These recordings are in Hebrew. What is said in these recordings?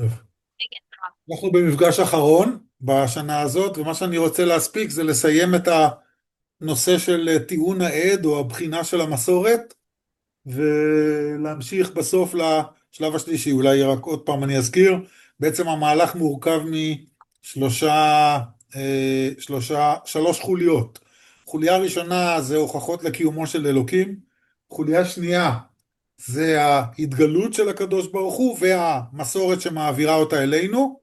טוב. אנחנו במפגש אחרון בשנה הזאת, ומה שאני רוצה להספיק זה לסיים את הנושא של טיעון העד או הבחינה של המסורת, ולהמשיך בסוף לשלב השלישי. אולי רק עוד פעם אני אזכיר, בעצם המהלך מורכב משלושה, שלוש חוליות. חוליה ראשונה זה הוכחות לקיומו של אלוקים, חוליה שנייה זה ההתגלות של הקדוש ברוך הוא והמסורת שמעבירה אותה אלינו,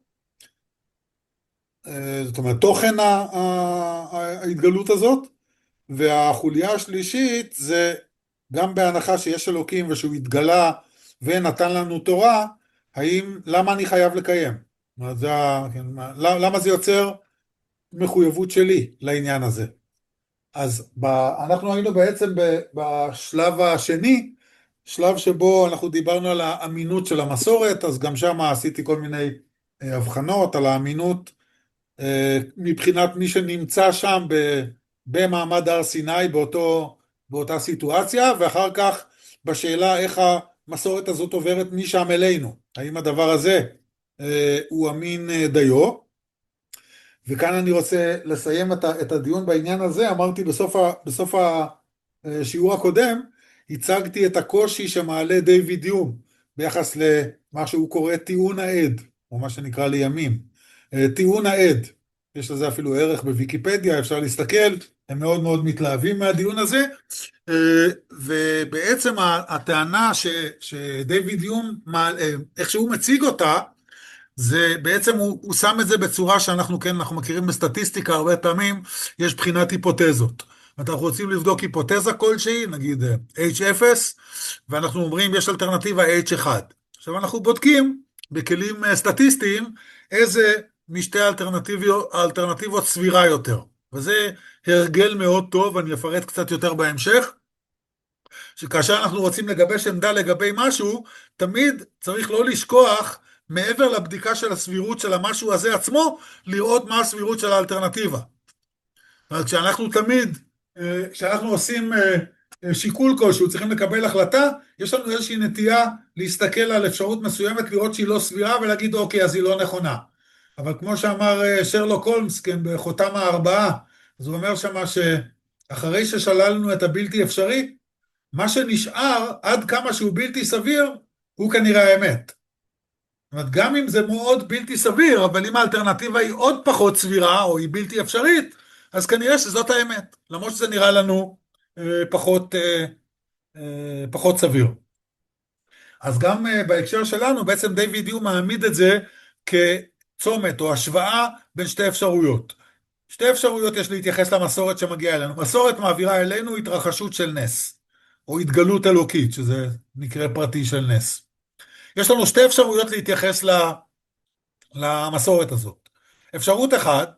זאת אומרת תוכן ההתגלות הזאת, והחוליה השלישית זה גם בהנחה שיש אלוקים ושהוא התגלה ונתן לנו תורה, למה אני חייב לקיים? כן, למה זה יוצר מחויבות שלי לעניין הזה? אז אנחנו היינו בעצם בשלב השני, שלב שבו אנחנו דיברנו על האמינות של המסורת, אז גם שם עשיתי כל מיני הבחנות על האמינות מבחינת מי שנמצא שם במעמד הר סיני באותה סיטואציה, ואחר כך בשאלה איך המסורת הזאת עוברת משם אלינו, האם הדבר הזה הוא אמין דיו. וכאן אני רוצה לסיים את הדיון בעניין הזה. אמרתי בסוף השיעור הקודם, הצגתי את הקושי שמעלה דיוויד יום ביחס למה שהוא קורא טיעון העד, או מה שנקרא לימים טיעון העד. יש לזה אפילו ערך בוויקיפדיה, אפשר להסתכל, הם מאוד מאוד מתלהבים מהדיון הזה, ובעצם הטענה שדיוויד יום, איך שהוא מציג אותה, זה בעצם הוא שם את זה בצורה שאנחנו כן, אנחנו מכירים בסטטיסטיקה הרבה פעמים, יש בחינת היפותזות. אנחנו רוצים לבדוק היפותזה כלשהי, נגיד H0, ואנחנו אומרים יש אלטרנטיבה H1. עכשיו אנחנו בודקים בכלים סטטיסטיים איזה משתי האלטרנטיבות סבירה יותר. וזה הרגל מאוד טוב, אני אפרט קצת יותר בהמשך, שכאשר אנחנו רוצים לגבש עמדה לגבי משהו, תמיד צריך לא לשכוח, מעבר לבדיקה של הסבירות של המשהו הזה עצמו, לראות מה הסבירות של האלטרנטיבה. זאת אומרת, כשאנחנו עושים שיקול כלשהו, צריכים לקבל החלטה, יש לנו איזושהי נטייה להסתכל על אפשרות מסוימת, לראות שהיא לא סבירה, ולהגיד אוקיי, אז היא לא נכונה. אבל כמו שאמר שרלוק הולמס, כן, בחותם הארבעה, אז הוא אומר שמה שאחרי ששללנו את הבלתי אפשרי, מה שנשאר, עד כמה שהוא בלתי סביר, הוא כנראה האמת. זאת אומרת, גם אם זה מאוד בלתי סביר, אבל אם האלטרנטיבה היא עוד פחות סבירה, או היא בלתי אפשרית, אז כנראה שזאת האמת, למרות שזה נראה לנו פחות סביר. אז גם בהקשר שלנו, בעצם דיוויד יום מעמיד את זה כצומת או השוואה בין שתי אפשרויות. שתי אפשרויות יש להתייחס למסורת שמגיעה אלינו. מסורת מעבירה אלינו התרחשות של נס, או התגלות אלוקית, שזה מקרה פרטי של נס. יש לנו שתי אפשרויות להתייחס למסורת הזאת. אפשרות אחת,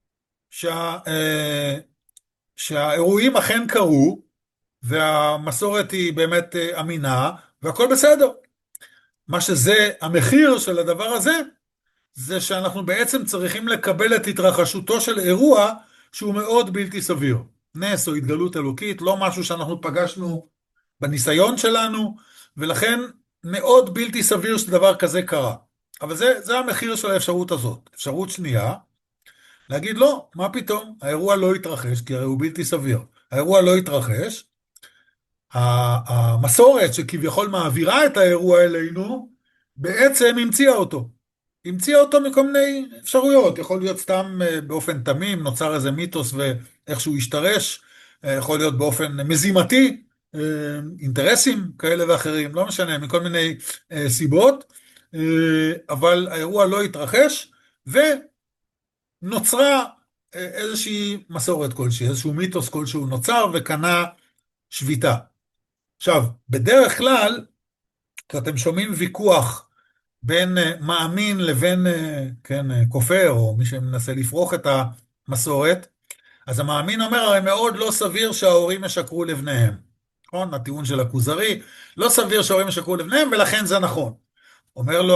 שהאירועים אכן קרו, והמסורת היא באמת אמינה, והכל בסדר. מה שזה, המחיר של הדבר הזה, זה שאנחנו בעצם צריכים לקבל את התרחשותו של אירוע, שהוא מאוד בלתי סביר. נס או התגלות אלוקית, לא משהו שאנחנו פגשנו בניסיון שלנו, ולכן מאוד בלתי סביר שדבר כזה קרה. אבל זה המחיר של האפשרות הזאת. אפשרות שנייה, להגיד לא, מה פתאום? האירוע לא יתרחש, כי הרי הוא בלתי סביר. האירוע לא יתרחש, המסורת שכביכול מעבירה את האירוע אלינו, בעצם המציאה אותו מכל מיני אפשרויות. יכול להיות סתם באופן תמים, נוצר איזה מיתוס ואיכשהו השתרש, יכול להיות באופן מזימתי, אינטרסים כאלה ואחרים, לא משנה, מכל מיני סיבות, אבל האירוע לא התרחש, ונוצרה איזושהי מסורת כלשהי, איזשהו מיתוס כלשהו נוצר וקנה שביתה. עכשיו, בדרך כלל, כשאתם שומעים ויכוח בין מאמין לבין כן, כופר, או מי שמנסה לפרוח את המסורת, אז המאמין אומר, הרי מאוד לא סביר שההורים ישקרו לבניהם. נכון? הטיעון של הכוזרי, לא סביר שההורים ישקרו לבניהם, ולכן זה נכון. אומר לו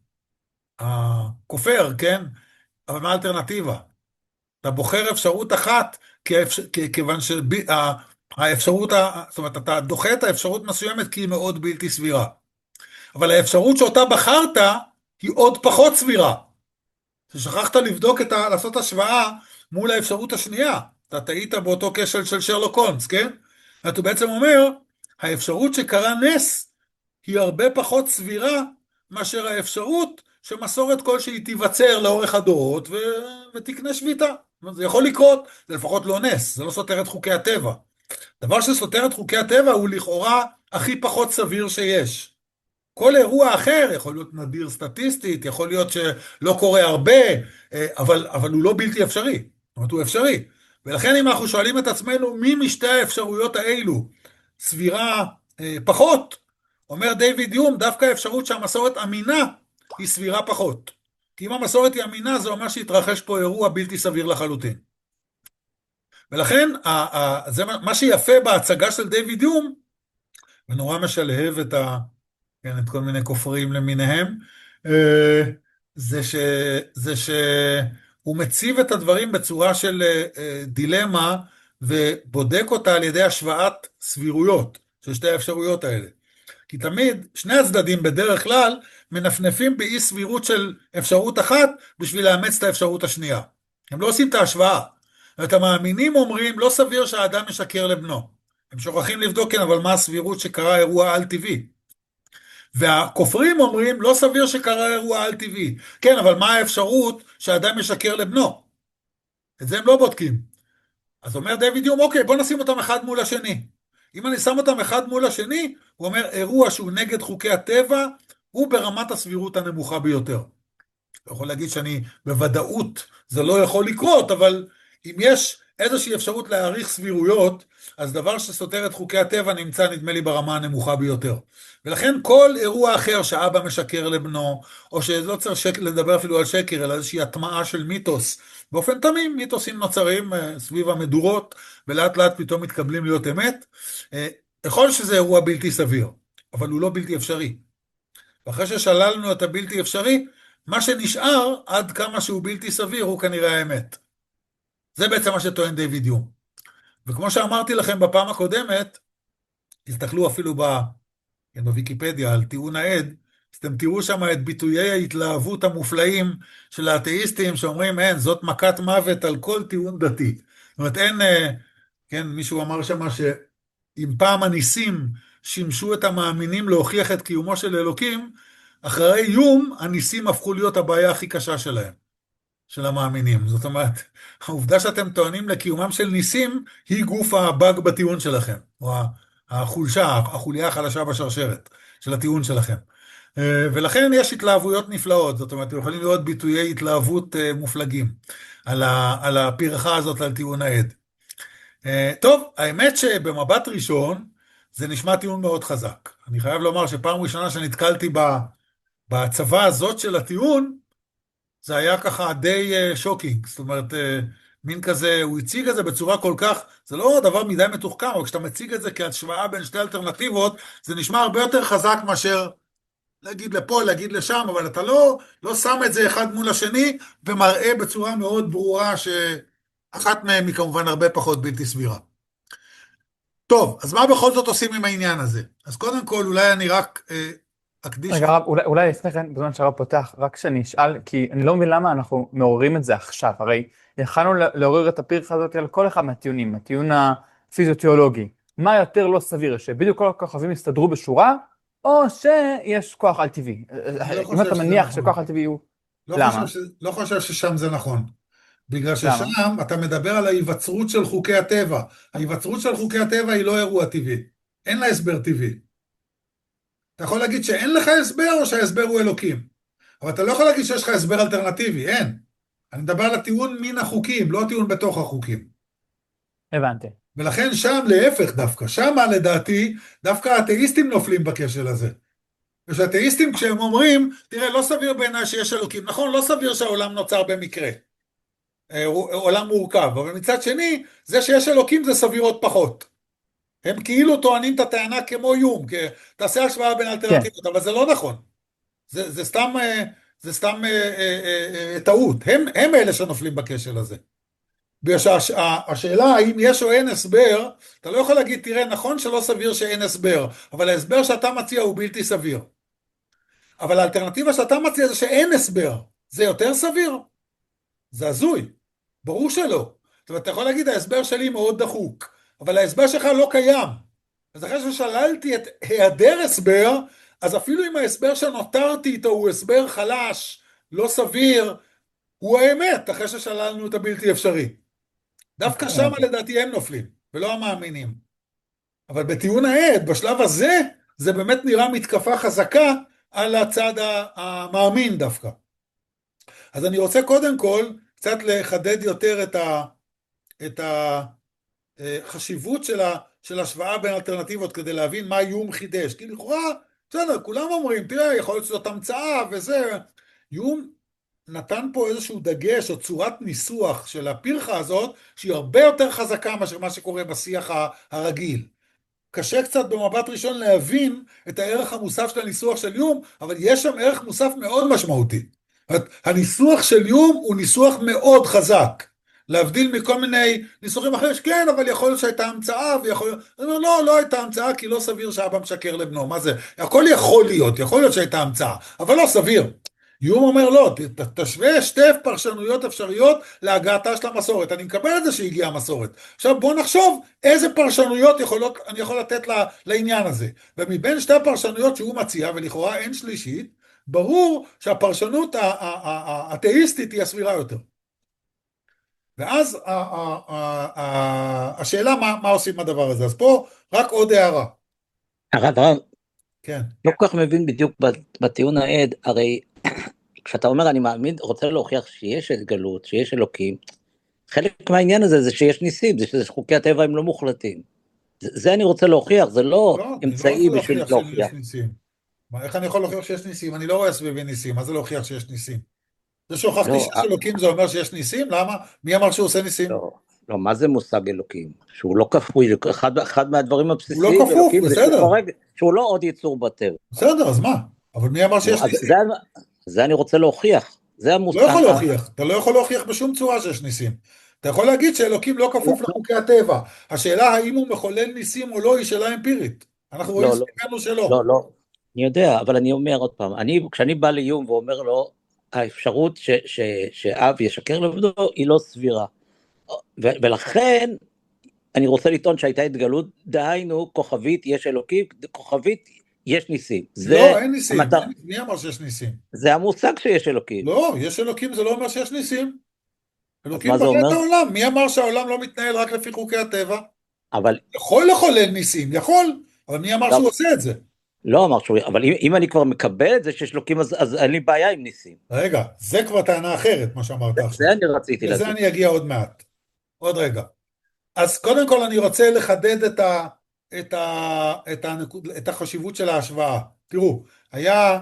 הכופר, כן? אבל מה האלטרנטיבה? אתה בוחר אפשרות אחת, כיוון שהאפשרות, זאת אומרת, אתה דוחה את האפשרות מסוימת כי היא מאוד בלתי סבירה. אבל האפשרות שאותה בחרת, היא עוד פחות סבירה. ששכחת לבדוק לעשות השוואה מול האפשרות השנייה. אתה טעית באותו כשל של שרלוק הולמס, כן? אתה בעצם אומר, האפשרות שקרה נס היא הרבה פחות סבירה מאשר האפשרות שמסורת כלשהי תיווצר לאורך הדורות ותקנה שביתה. זה יכול לקרות, זה לפחות לא נס, זה לא סותר את חוקי הטבע. דבר שסותר את חוקי הטבע הוא לכאורה הכי פחות סביר שיש. כל אירוע אחר יכול להיות נדיר סטטיסטית, יכול להיות שלא קורה הרבה, אבל הוא לא בלתי אפשרי. זאת אומרת, הוא אפשרי. ולכן אם אנחנו שואלים את עצמנו, מי משתי האפשרויות האלו סבירה פחות, אומר דיוויד יום, דווקא האפשרות שהמסורת אמינה היא סבירה פחות. כי אם המסורת היא אמינה, זה אומר שהתרחש פה אירוע בלתי סביר לחלוטין. ולכן, זה מה שיפה בהצגה של דיוויד יום, ונורא משלהב כן, את כל מיני כופרים למיניהם, זה שהוא מציב את הדברים בצורה של דילמה, ובודק אותה על ידי השוואת סבירויות, של שתי האפשרויות האלה. כי תמיד, שני הצדדים בדרך כלל, מנפנפים באי סבירות של אפשרות אחת, בשביל לאמץ את האפשרות השנייה. הם לא עושים את ההשוואה. ואת המאמינים אומרים, לא סביר שהאדם משקר לבנו. הם שוכחים לבדוק, כן, אבל מה הסבירות שקרה אירוע על טבעי? והכופרים אומרים, לא סביר שקרה אירוע על טבעי. כן, אבל מה האפשרות שהאדם משקר לבנו? את זה הם לא בודקים. אז אומר דיוויד יום, אוקיי, בוא נשים אותם אחד מול השני. אם אני שם אותם אחד מול השני, הוא אומר, אירוע שהוא נגד חוקי הטבע, הוא ברמת הסבירות הנמוכה ביותר. אני יכול להגיד שאני בוודאות, זה לא יכול לקרות, אבל אם יש איזושהי אפשרות להעריך סבירויות, אז דבר שסותר את חוקי הטבע נמצא נדמה לי ברמה הנמוכה ביותר. ולכן כל אירוע אחר שאבא משקר לבנו, או שלא צריך לדבר אפילו על שקר, אלא איזושהי הטמעה של מיתוס, באופן תמים, מיתוסים נוצרים סביב המדורות, ולאט לאט פתאום מתקבלים להיות אמת, יכול שזה אירוע בלתי סביר, אבל הוא לא בלתי אפשרי. ואחרי ששללנו את הבלתי אפשרי, מה שנשאר עד כמה שהוא בלתי סביר הוא כנראה האמת. זה בעצם מה שטוען דיוויד יום. וכמו שאמרתי לכם בפעם הקודמת, תסתכלו אפילו בוויקיפדיה על טיעון העד, אז אתם תראו שם את ביטויי ההתלהבות המופלאים של האתאיסטים שאומרים, אין, זאת מכת מוות על כל טיעון דתי. זאת אומרת, אין, כן, מישהו אמר שם שאם פעם הניסים שימשו את המאמינים להוכיח את קיומו של אלוקים, אחרי יום הניסים הפכו להיות הבעיה הכי קשה שלהם, של המאמינים. זאת אומרת, העובדה שאתם טוענים לקיומם של ניסים, היא גוף הבאג בטיעון שלכם, או החוליה החלשה בשרשרת של הטיעון שלכם. ולכן יש התלהבויות נפלאות, זאת אומרת, אתם יכולים לראות ביטויי התלהבות מופלגים על הפרחה הזאת, על טיעון העד. טוב, האמת שבמבט ראשון, זה נשמע טיעון מאוד חזק. אני חייב לומר שפעם ראשונה שנתקלתי בצבא הזאת של הטיעון, זה היה ככה די שוקינג, זאת אומרת, מין כזה, הוא הציג את זה בצורה כל כך, זה לא דבר מדי מתוחכם, אבל כשאתה מציג את זה כהשוואה בין שתי אלטרנטיבות, זה נשמע הרבה יותר חזק מאשר להגיד לפה, להגיד לשם, אבל אתה לא שם את זה אחד מול השני, ומראה בצורה מאוד ברורה שאחת מהם היא כמובן הרבה פחות בלתי סבירה. טוב, אז מה בכל זאת עושים עם העניין הזה? אז קודם כל, אולי אני רק אקדיש... רגע רב, אולי לפני כן, בזמן שהרב פותח, רק שאני אשאל, כי אני לא מבין למה אנחנו מעוררים את זה עכשיו, הרי יכלנו לעורר את הפרחה הזאת על כל אחד מהטיעונים, הטיעון הפיזיותיאולוגי, מה יותר לא סביר, שבדיוק כל הכוכבים יסתדרו בשורה, או שיש כוח על טבעי, אם אתה מניח שכוח על טבעי הוא... למה? לא חושב ששם זה נכון. בגלל ששם אתה מדבר על ההיווצרות של חוקי הטבע. ההיווצרות של חוקי הטבע היא לא אירוע טבעי. אין לה הסבר טבעי. אתה יכול להגיד שאין לך הסבר או שההסבר הוא אלוקים. אבל אתה לא יכול להגיד שיש לך הסבר אלטרנטיבי, אין. אני מדבר על הטיעון מן החוקים, לא הטיעון בתוך החוקים. הבנתי. ולכן שם להפך דווקא, שם לדעתי, דווקא האתאיסטים נופלים בכשל הזה. ושהאתאיסטים כשהם אומרים, תראה, לא סביר בעיניי שיש אלוקים. נכון, לא סביר שהעולם נוצר במקרה. עולם מורכב, אבל מצד שני, זה שיש אלוקים זה סביר עוד פחות. הם כאילו טוענים את הטענה כמו יום, תעשה השוואה בין אלטרנטיבות, אבל זה לא נכון. זה סתם טעות. הם אלה שנופלים בכשל הזה. השאלה האם יש או אין הסבר, אתה לא יכול להגיד, תראה, נכון שלא סביר שאין הסבר, אבל ההסבר שאתה מציע הוא בלתי סביר. אבל האלטרנטיבה שאתה מציע זה שאין הסבר. זה יותר סביר? זה הזוי. ברור שלא. זאת אומרת, אתה יכול להגיד, ההסבר שלי מאוד דחוק, אבל ההסבר שלך לא קיים. אז אחרי ששללתי את היעדר הסבר, אז אפילו אם ההסבר שנותרתי איתו הוא הסבר חלש, לא סביר, הוא האמת, אחרי ששללנו את הבלתי אפשרי. דווקא שם לדעתי הם נופלים, ולא המאמינים. אבל בטיעון העד, בשלב הזה, זה באמת נראה מתקפה חזקה על הצד המאמין דווקא. אז אני רוצה קודם כל קצת לחדד יותר את החשיבות של השוואה בין אלטרנטיבות, כדי להבין מה יום חידש. כי לכאורה, בסדר, כולם אומרים, תראה, יכול להיות שזאת המצאה וזה. יום נתן פה איזשהו דגש או צורת ניסוח של הפרחה הזאת, שהיא הרבה יותר חזקה מאשר מה שקורה בשיח הרגיל. קשה קצת במבט ראשון להבין את הערך המוסף של הניסוח של יום, אבל יש שם ערך מוסף מאוד משמעותי. הניסוח של יום הוא ניסוח מאוד חזק, להבדיל מכל מיני ניסוחים אחרים, כן, אבל יכול להיות שהייתה המצאה, ויכול... אני אומר, לא, לא הייתה המצאה, כי לא סביר שאבא משקר לבנו, מה זה? הכל יכול להיות שהייתה המצאה, אבל לא סביר. יום אומר לא, תשווה שתי פרשנויות אפשריות להגעתה של המסורת. אני מקבל את זה שהגיעה המסורת. עכשיו בוא נחשוב איזה פרשנויות אני יכול לתת לעניין הזה. ומבין שתי הפרשנויות שהוא מציע, ולכאורה אין שלישית, ברור שהפרשנות האתאיסטית היא הסבירה יותר. ואז השאלה מה עושים עם הדבר הזה. אז פה רק עוד הערה. הרב, כן. לא כל כך מבין בדיוק בטיעון העד, הרי כשאתה אומר אני מאמין, רוצה להוכיח שיש התגלות, שיש אלוקים, חלק מהעניין הזה זה שיש ניסים, זה שחוקי הטבע הם לא מוחלטים. זה אני רוצה להוכיח, זה לא אמצעי בשביל להוכיח. איך אני יכול להוכיח שיש ניסים? אני לא רואה סביבי ניסים, מה זה להוכיח שיש ניסים? זה שהוכחתי שיש אלוקים זה אומר שיש ניסים? למה? מי אמר שהוא עושה ניסים? לא, מה זה מושג אלוקים? שהוא לא כפוי, אחד מהדברים הבסיסיים. הוא לא כפוף, בסדר. שהוא לא עוד יצור בטבע. בסדר, אז מה? אבל מי אמר שיש ניסים? זה אני רוצה להוכיח. לא יכול להוכיח, אתה לא יכול להוכיח בשום צורה שיש ניסים. אתה יכול להגיד שאלוקים לא כפוף לחוקי הטבע. השאלה האם הוא מחולל ניסים או לא היא שאלה אמפירית. אנחנו רואים סביבנו שלא. לא, אני יודע, אבל אני אומר עוד פעם, כשאני בא לאיום ואומר לו, האפשרות שאב ישקר לבדו היא לא סבירה. ולכן אני רוצה לטעון שהייתה התגלות, דהיינו כוכבית יש אלוקים, כוכבית יש ניסים. לא, אין ניסים. מי אמר שיש ניסים? זה המושג שיש אלוקים. לא, יש אלוקים, זה לא אומר שיש ניסים. אלוקים ברא את העולם. מי אמר שהעולם לא מתנהל רק לפי חוקי הטבע? אבל... יכול לחולל ניסים, יכול. אבל מי אמר שהוא עושה את זה? לא אמר שהוא... אבל אם אני כבר מקבל את זה שיש אלוקים, אז אין לי בעיה עם ניסים. רגע, זה כבר טענה אחרת, מה שאמרת עכשיו. זה אני רציתי לזה אני אגיע עוד מעט. עוד רגע. אז קודם כל אני רוצה לחדד את החשיבות של ההשוואה. תראו, היה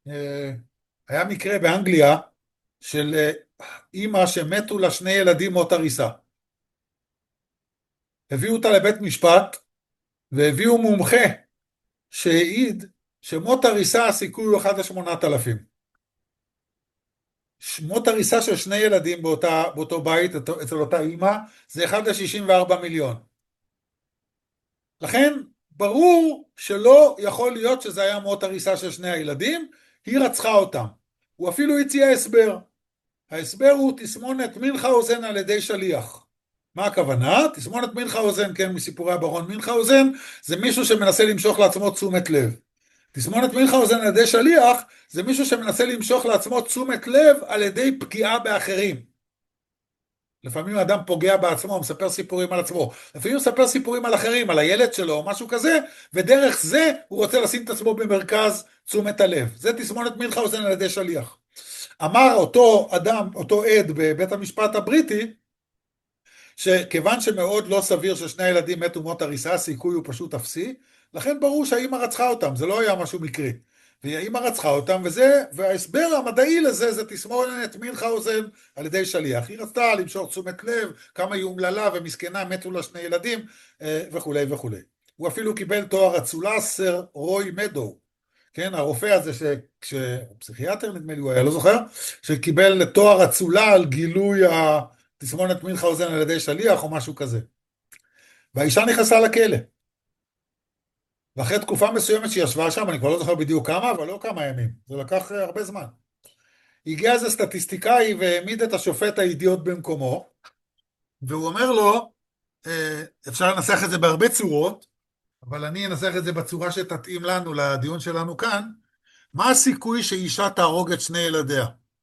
מקרה באנגליה של אמא שמתו לה שני ילדים מות הריסה. הביאו אותה לבית משפט, והביאו מומחה שהעיד שמות הריסה הסיכוי הוא 1 ל-8,000. מות הריסה של שני ילדים באותו בית, אצל אותה אמא, זה 1 ל-64 מיליון. לכן, ברור שלא יכול להיות שזה היה מות הריסה של שני הילדים, היא רצחה אותם. הוא אפילו הציע הסבר. ההסבר הוא תסמונת מינכהאוזן על ידי שליח. מה הכוונה? תסמונת מינכהאוזן, כן, מסיפורי הברון מינכהאוזן, זה מישהו שמנסה למשוך לעצמו תשומת לב. תסמונת מינכהאוזן על ידי שליח, זה מישהו שמנסה למשוך לעצמו תשומת לב על ידי פגיעה באחרים. לפעמים האדם פוגע בעצמו, הוא מספר סיפורים על עצמו. לפעמים הוא מספר סיפורים על אחרים, על הילד שלו או משהו כזה, ודרך זה הוא רוצה לשים את עצמו במרכז תשומת הלב. זה תסמונת מינכהאוזן על ידי שליח. אמר אותו אדם, אותו עד בבית המשפט הבריטי, שכיוון שמאוד לא סביר ששני הילדים מתו מות הריסה, הסיכוי הוא פשוט אפסי, לכן ברור שהאמא רצחה אותם, זה לא היה משהו מקרי. והאמא רצחה אותם, וההסבר המדעי לזה זה תסמונת מינכהאוזן על ידי שליח. היא רצתה למשוך תשומת לב, כמה היא אומללה ומסכנה, מתו לה שני ילדים וכו' וכו'. הוא אפילו קיבל תואר אצולה, סר רוי מדו, כן, הרופא הזה פסיכיאטר נדמה לי הוא היה, לא זוכר, שקיבל תואר אצולה על גילוי תסמונת מינכהאוזן על ידי שליח או משהו כזה. והאישה נכנסה לכלא. ואחרי תקופה מסוימת שהיא ישבה שם, אני כבר לא זוכר בדיוק כמה, אבל לא כמה ימים, זה לקח הרבה זמן. הגיע איזה סטטיסטיקאי והעמיד את השופט האידיוט במקומו, והוא אומר לו, אפשר לנסח את זה בהרבה צורות, אבל אני אנסח את זה בצורה שתתאים לנו, לדיון שלנו כאן, מה הסיכוי שאישה תהרוג את שני ילדיה?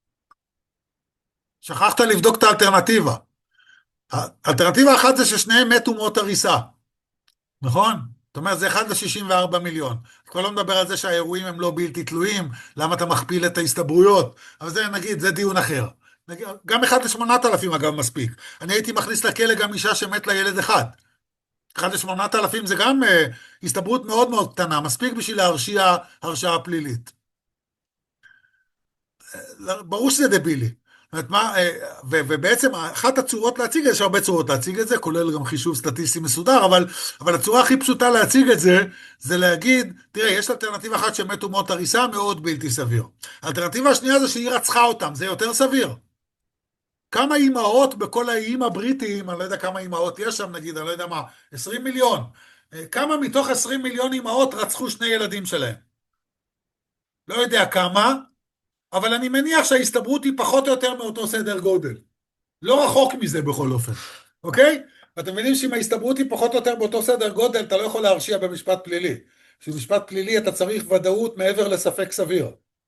שכחת לבדוק את האלטרנטיבה. האלטרנטיבה אחת זה ששניהם מתו מות הריסה, נכון? זאת אומרת, זה 1 ל-64 מיליון. כבר לא מדבר על זה שהאירועים הם לא בלתי תלויים, למה אתה מכפיל את ההסתברויות, אבל זה נגיד, זה דיון אחר. גם 1 ל-8,000 אגב מספיק. אני הייתי מכניס לכלא גם אישה שמת לילד אחד. 1 ל-8,000 זה גם הסתברות מאוד מאוד קטנה, מספיק בשביל להרשיע הרשעה פלילית. ברור שזה דבילי. זאת אומרת, ובעצם אחת הצורות להציג את זה, יש הרבה צורות להציג את זה, כולל גם חישוב סטטיסטי מסודר, אבל הצורה הכי פשוטה להציג את זה, זה להגיד, תראה, יש אלטרנטיבה אחת שמתו מות הריסה, מאוד בלתי סביר. האלטרנטיבה השנייה זה שהיא רצחה אותם, זה יותר סביר. כמה אימהות בכל האיים הבריטיים, אני לא יודע כמה אימהות יש שם, נגיד, אני לא יודע מה, 20 מיליון. כמה מתוך 20 מיליון אימהות רצחו שני ילדים שלהם? לא יודע כמה, אבל אני מניח שההסתברות היא פחות או יותר מאותו סדר גודל. לא רחוק מזה בכל אופן, אוקיי? ואתם מבינים שאם ההסתברות היא פחות או יותר באותו סדר גודל, אתה לא יכול להרשיע במשפט פלילי. במשפט פלילי אתה צריך ודאות מעבר לספק סביר.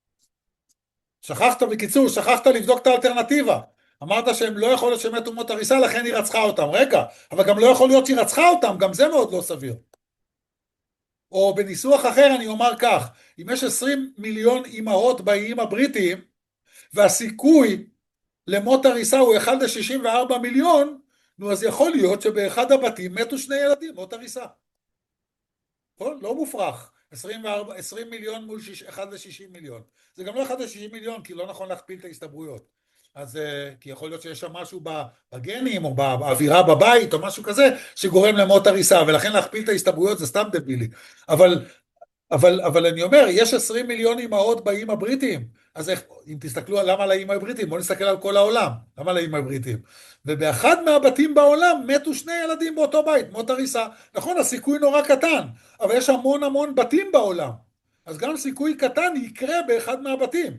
בקיצור, שכחת לבדוק את האלטרנטיבה. אמרת שהם לא יכול להיות שמתו מות הריסה, לכן היא רצחה אותם. רגע, אבל גם לא יכול להיות שהיא רצחה אותם, גם זה מאוד לא סביר. או בניסוח אחר אני אומר כך, אם יש 20 מיליון אימהות באיים הבריטיים, והסיכוי למות הריסה הוא 1 ל-64 מיליון, נו אז יכול להיות שבאחד הבתים מתו שני ילדים, מות הריסה. לא מופרך. 20 מיליון מול 1 ל-60 מיליון. זה גם לא 1 ל-60 מיליון, כי לא נכון להכפיל את ההסתברויות. אז כי יכול להיות שיש שם משהו בגנים, או באווירה בבית, או משהו כזה, שגורם למות הריסה, ולכן להכפיל את ההסתברויות זה סתם דבילי. אבל אני אומר, יש 20 מיליון אימהות באיים הבריטיים, אז אם תסתכלו למה על האיים הבריטיים, בואו נסתכל על כל העולם, למה על האיים הבריטיים? ובאחד מהבתים בעולם מתו שני ילדים באותו בית, מות הריסה. נכון, הסיכוי נורא קטן, אבל יש המון המון בתים בעולם, אז גם סיכוי קטן יקרה באחד מהבתים.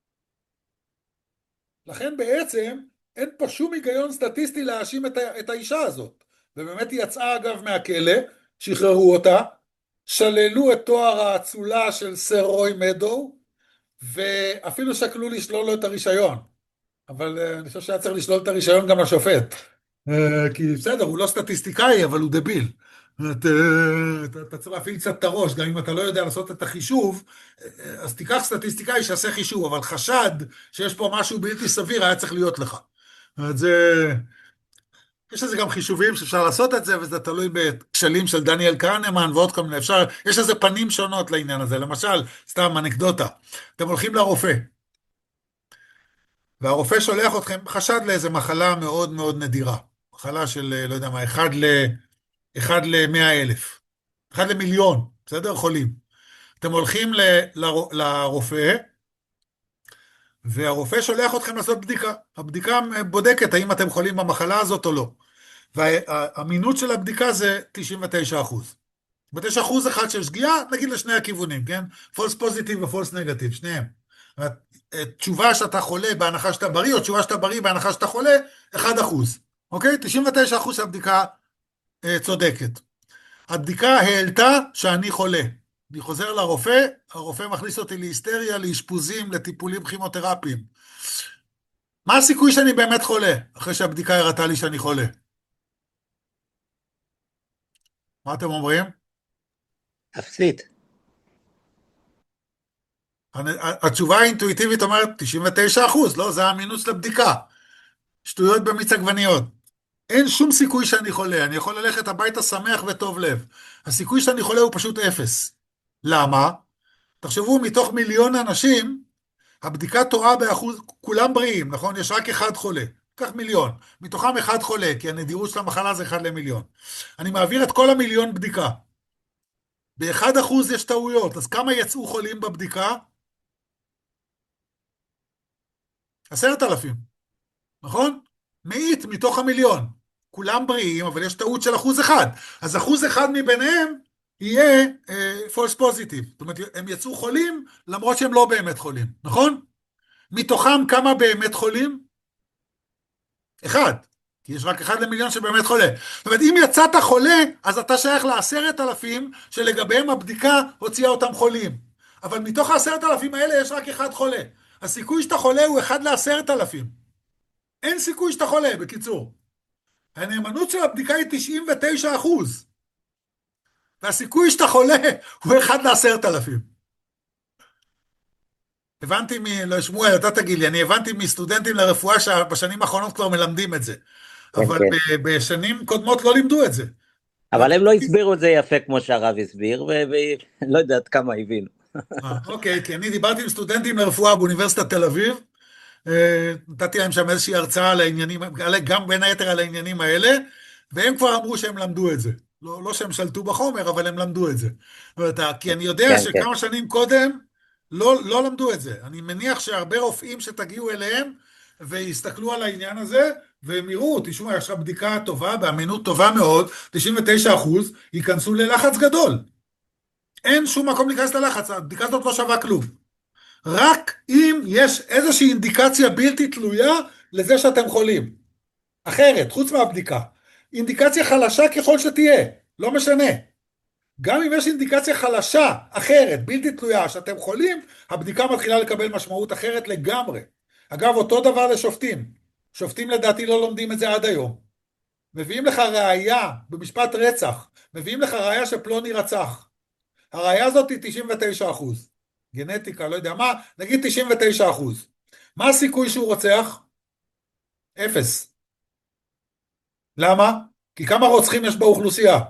לכן בעצם אין פה שום היגיון סטטיסטי להאשים את האישה הזאת. ובאמת היא יצאה אגב מהכלא, שחררו אותה, שללו את תואר האצולה של סר רוי מדו, ואפילו שקלו לשלול לו את הרישיון. אבל אני חושב שהיה צריך לשלול את הרישיון גם לשופט. כי בסדר, הוא לא סטטיסטיקאי, אבל הוא דביל. אתה צריך להפעיל קצת את הראש, גם אם אתה לא יודע לעשות את החישוב, אז תיקח סטטיסטיקאי שיעשה חישוב, אבל חשד שיש פה משהו בלתי סביר, היה צריך להיות לך. יש לזה גם חישובים שאפשר לעשות את זה, וזה תלוי בכשלים של דניאל קרנמן ועוד כל מיני, יש לזה פנים שונות לעניין הזה. למשל, סתם אנקדוטה, אתם הולכים לרופא, והרופא שולח אתכם חשד לאיזה מחלה מאוד מאוד נדירה, מחלה של, לא יודע מה, 1 ל-100,000, 1 למיליון, בסדר? חולים. אתם הולכים לרופא, והרופא שולח אתכם לעשות בדיקה. הבדיקה בודקת האם אתם חולים במחלה הזאת או לא. והאמינות של הבדיקה זה 99%. 99% אחד של שגיאה, נגיד לשני הכיוונים, כן? false positive ו-false negative, שניהם. תשובה שאתה חולה בהנחה שאתה בריא, או תשובה שאתה בריא בהנחה שאתה חולה, 1%. אוקיי? 99% של הבדיקה צודקת. הבדיקה העלתה שאני חולה. אני חוזר לרופא, הרופא מכניס אותי להיסטריה, לאשפוזים, לטיפולים כימותרפיים. מה הסיכוי שאני באמת חולה, אחרי שהבדיקה הראתה לי שאני חולה? מה אתם אומרים? אפסית. התשובה האינטואיטיבית אומרת 99%, לא? זה האמינות של הבדיקה. שטויות במיץ עגבניות. אין שום סיכוי שאני חולה, אני יכול ללכת הביתה שמח וטוב לב. הסיכוי שאני חולה הוא פשוט 0. למה? תחשבו, מתוך 1,000,000 אנשים, הבדיקה טועה באחוז, כולם בריאים, נכון? יש רק אחד חולה, כך 1,000,000. מתוכם אחד חולה, כי הנדירות של המחלה זה 1 ל1,000,000. אני מעביר את כל 1,000,000 בדיקה. ב1% יש טעויות, אז כמה יצאו חולים בבדיקה? 10,000, נכון? מאית מתוך 1,000,000. כולם בריאים, אבל יש טעות של 1%. אז 1% מביניהם יהיה false positive. זאת אומרת, הם יצאו חולים למרות שהם לא באמת חולים, נכון? מתוכם כמה באמת חולים? אחד. כי יש רק 1 למיליון שבאמת חולה. זאת אומרת, אם יצאת חולה, אז אתה שייך ל10,000 שלגביהם הבדיקה הוציאה אותם חולים. אבל מתוך ה10,000 האלה יש רק אחד חולה. הסיכוי שאתה חולה הוא 1 ל10,000. אין סיכוי שאתה חולה, בקיצור. הנאמנות של הבדיקה היא 99%. והסיכוי שאתה חולה הוא 1 ל10,000. הבנתי לא שמואל, אתה תגיד לי, אני הבנתי מסטודנטים לרפואה שבשנים האחרונות כבר מלמדים את זה. כן, אבל כן. בשנים קודמות לא לימדו את זה. אבל הם לא הסבירו את זה יפה כמו שהרב הסביר, ולא יודעת כמה הבינו. אוקיי, כי אני דיברתי עם סטודנטים לרפואה באוניברסיטת תל אביב, נתתי להם שם איזושהי הרצאה על העניינים, גם בין היתר על העניינים האלה, והם כבר אמרו שהם למדו את זה. לא שהם שלטו בחומר, אבל הם למדו את זה. כי אני יודע כן, שכמה שנים קודם לא למדו את זה. אני מניח שהרבה רופאים שתגיעו אליהם ויסתכלו על העניין הזה, והם יראו, תשמעו, יש לך בדיקה טובה, באמינות טובה מאוד, 99%, ייכנסו ללחץ גדול. אין שום מקום להיכנס ללחץ, הבדיקה הזאת לא שווה כלום. רק אם יש איזושהי אינדיקציה בלתי תלויה לזה שאתם חולים. אחרת, חוץ מהבדיקה. אינדיקציה חלשה ככל שתהיה, לא משנה. גם אם יש אינדיקציה חלשה אחרת, בלתי תלויה, שאתם חולים, הבדיקה מתחילה לקבל משמעות אחרת לגמרי. אגב, אותו דבר לשופטים. שופטים לדעתי לא לומדים את זה עד היום. מביאים לך ראייה במשפט רצח, מביאים לך ראייה שפלוני רצח. הראייה הזאת היא 99%. גנטיקה, לא יודע מה, נגיד 99%. מה הסיכוי שהוא רוצח? 0. למה? כי כמה רוצחים יש באוכלוסייה?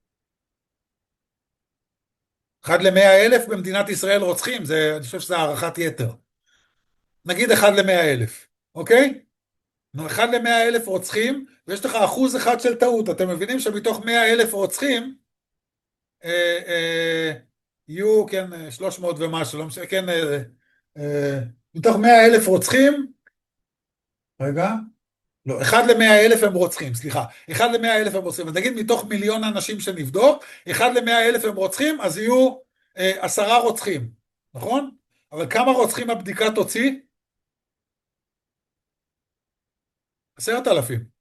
1 ל-100,000 במדינת ישראל רוצחים, אני חושב שזה הערכת יתר. נגיד 1 ל-100,000, אוקיי? 1 ל-100,000 רוצחים, ויש לך 1% של טעות. אתם מבינים שמתוך 100,000 רוצחים, יהיו, כן, 300 ומשהו, לא משנה, כן, מתוך 100,000 רוצחים, רגע, לא, 1 ל-100,000 הם רוצחים, סליחה, 1 ל-100,000 הם רוצחים, אז נגיד מתוך 1,000,000 אנשים שנבדוק, 1 ל-100,000 הם רוצחים, אז יהיו 10 רוצחים, נכון? אבל כמה רוצחים הבדיקה תוציא? 10,000.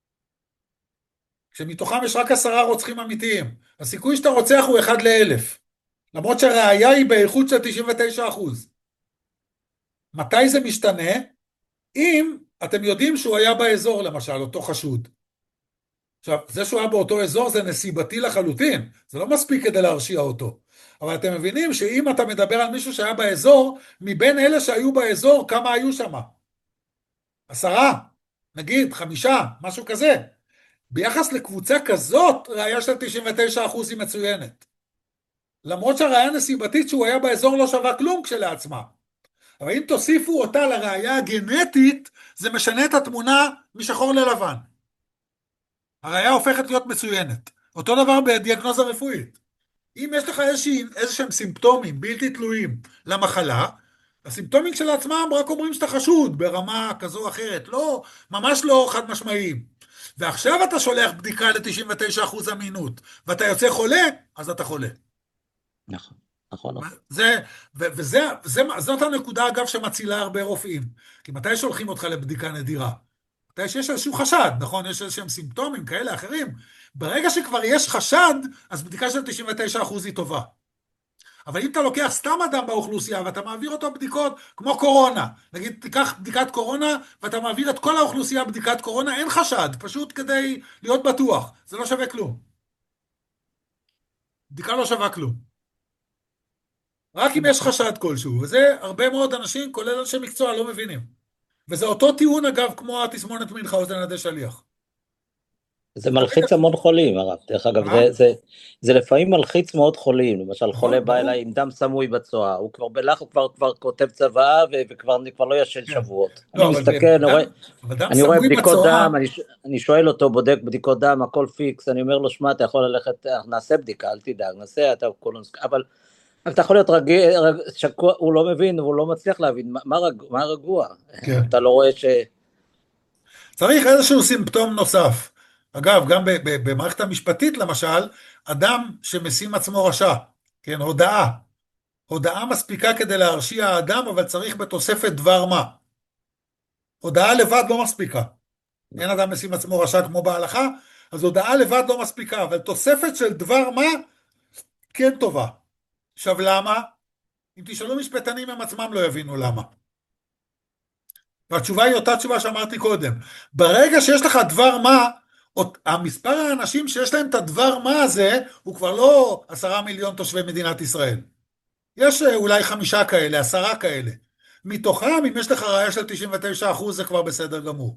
כשמתוכם יש רק 10 רוצחים אמיתיים, הסיכוי שאתה רוצח הוא 1 ל-1,000, למרות שהראייה היא באיכות של 99%. מתי זה משתנה? אם אתם יודעים שהוא היה באזור, למשל, אותו חשוד. עכשיו, זה שהוא היה באותו אזור זה נסיבתי לחלוטין, זה לא מספיק כדי להרשיע אותו. אבל אתם מבינים שאם אתה מדבר על מישהו שהיה באזור, מבין אלה שהיו באזור, כמה היו שם? 10, נגיד, 5, משהו כזה. ביחס לקבוצה כזאת, ראייה של 99% היא מצוינת. למרות שהראייה נסיבתית שהוא היה באזור לא שווה כלום כשלעצמה. אבל אם תוסיפו אותה לראייה הגנטית, זה משנה את התמונה משחור ללבן. הראייה הופכת להיות מצוינת. אותו דבר בדיאגנוזה רפואית. אם יש לך איזשהם סימפטומים בלתי תלויים למחלה, הסימפטומים של עצמם רק אומרים שאתה חשוד ברמה כזו או אחרת, לא, ממש לא חד משמעיים. ועכשיו אתה שולח בדיקה ל-99% אמינות, ואתה יוצא חולה, אז אתה חולה. נכון, נכון. זאת הנקודה אגב שמצילה הרבה רופאים. כי מתי שולחים אותך לבדיקה נדירה? מתי שיש איזשהו חשד, נכון? יש איזשהם סימפטומים כאלה אחרים. ברגע שכבר יש חשד, אז בדיקה של 99% היא טובה. אבל אם אתה לוקח סתם אדם באוכלוסייה, ואתה מעביר אותו בדיקות כמו קורונה, נגיד תיקח בדיקת קורונה, ואתה מעביר את כל האוכלוסייה בדיקת קורונה, אין חשד, פשוט כדי להיות בטוח. זה לא שווה כלום. בדיקה לא שווה כלום. רק אם יש חשד כלשהו, וזה הרבה מאוד אנשים, כולל אנשי מקצוע, לא מבינים. וזה אותו טיעון אגב, כמו התסמונת מינכהאוזן על ידי שליח. זה מלחיץ המון חולים, הרב. דרך אגב, זה לפעמים מלחיץ מאוד חולים. למשל, חולה בא אליי עם דם סמוי בצואה, הוא כבר בלחץ, כבר כותב צוואה, וכבר לא ישן שבועות. אני מסתכל, אני רואה בדיקות דם, אני שואל אותו, בודק בדיקות דם, הכל פיקס, אני אומר לו, שמע, אתה יכול ללכת, נעשה בדיקה, אל תדאג, נעשה, אבל אתה יכול להיות שקוע, הוא לא מבין, הוא לא מצליח להבין, מה רגוע? אתה לא רואה ש... צריך איזשהו סימפטום נוסף. אגב, גם במערכת המשפטית למשל, אדם שמשים עצמו רשע, כן, הודאה מספיקה כדי להרשיע האדם, אבל צריך בתוספת דבר מה. הודאה לבד לא מספיקה. אין אדם משים עצמו רשע כמו בהלכה, אז הודאה לבד לא מספיקה, אבל תוספת של דבר מה כן טובה. עכשיו למה? אם תשאלו משפטנים הם עצמם לא יבינו למה. והתשובה היא אותה תשובה שאמרתי קודם. ברגע שיש לך דבר מה, המספר האנשים שיש להם את הדבר מה הזה, הוא כבר לא 10 מיליון תושבי מדינת ישראל. יש אולי 5 כאלה, 10 כאלה. מתוכם, אם יש לך ראיה של 99%, זה כבר בסדר גמור.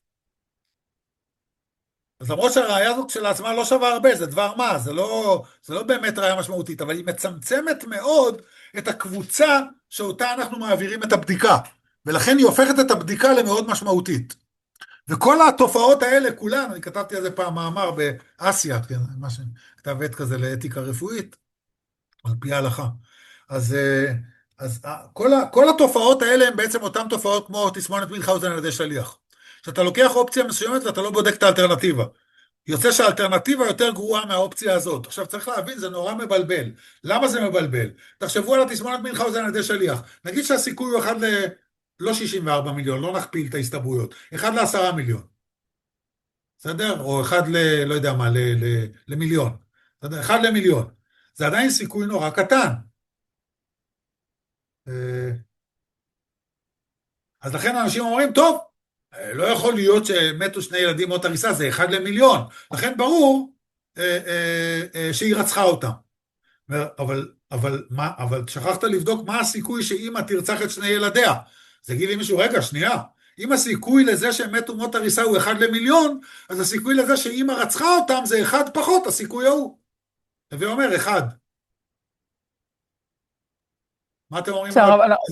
אז למרות שהראיה הזאת כשלעצמה לא שווה הרבה, זה דבר מה, זה לא באמת ראיה משמעותית, אבל היא מצמצמת מאוד את הקבוצה שאותה אנחנו מעבירים את הבדיקה, ולכן היא הופכת את הבדיקה למאוד משמעותית. וכל התופעות האלה כולן, אני כתבתי על זה פעם מאמר באסיה, כן, מה שכתב עת כזה לאתיקה רפואית, על פי ההלכה. אז כל התופעות האלה הן בעצם אותן תופעות כמו תסמונת מינכהאוזן על ידי שליח. שאתה לוקח אופציה מסוימת ואתה לא בודק את האלטרנטיבה. יוצא שהאלטרנטיבה יותר גרועה מהאופציה הזאת. עכשיו צריך להבין, זה נורא מבלבל. למה זה מבלבל? תחשבו על התסמונת מינכהאוזן על ידי שליח. נגיד שהסיכוי הוא לא 64 מיליון, לא נכפיל את ההסתברויות, 1 ל10 מיליון. בסדר? או 1 לא יודע מה, למיליון. בסדר? 1 למיליון. זה עדיין סיכוי נורא קטן. אז לכן אנשים אומרים, טוב, לא יכול להיות שמתו 2 ילדים מות הריסה, זה 1 למיליון. לכן ברור שהיא רצחה אותם. אבל שכחת לבדוק מה הסיכוי שאמא תרצח את 2 ילדיה. אז יגיד לי מישהו, רגע, שנייה. אם הסיכוי לזה שהם מתו מות הריסה הוא 1 למיליון, אז הסיכוי לזה שאמא רצחה אותם זה 1 פחות הסיכוי ההוא. ואומר 1. מה אתם אומרים?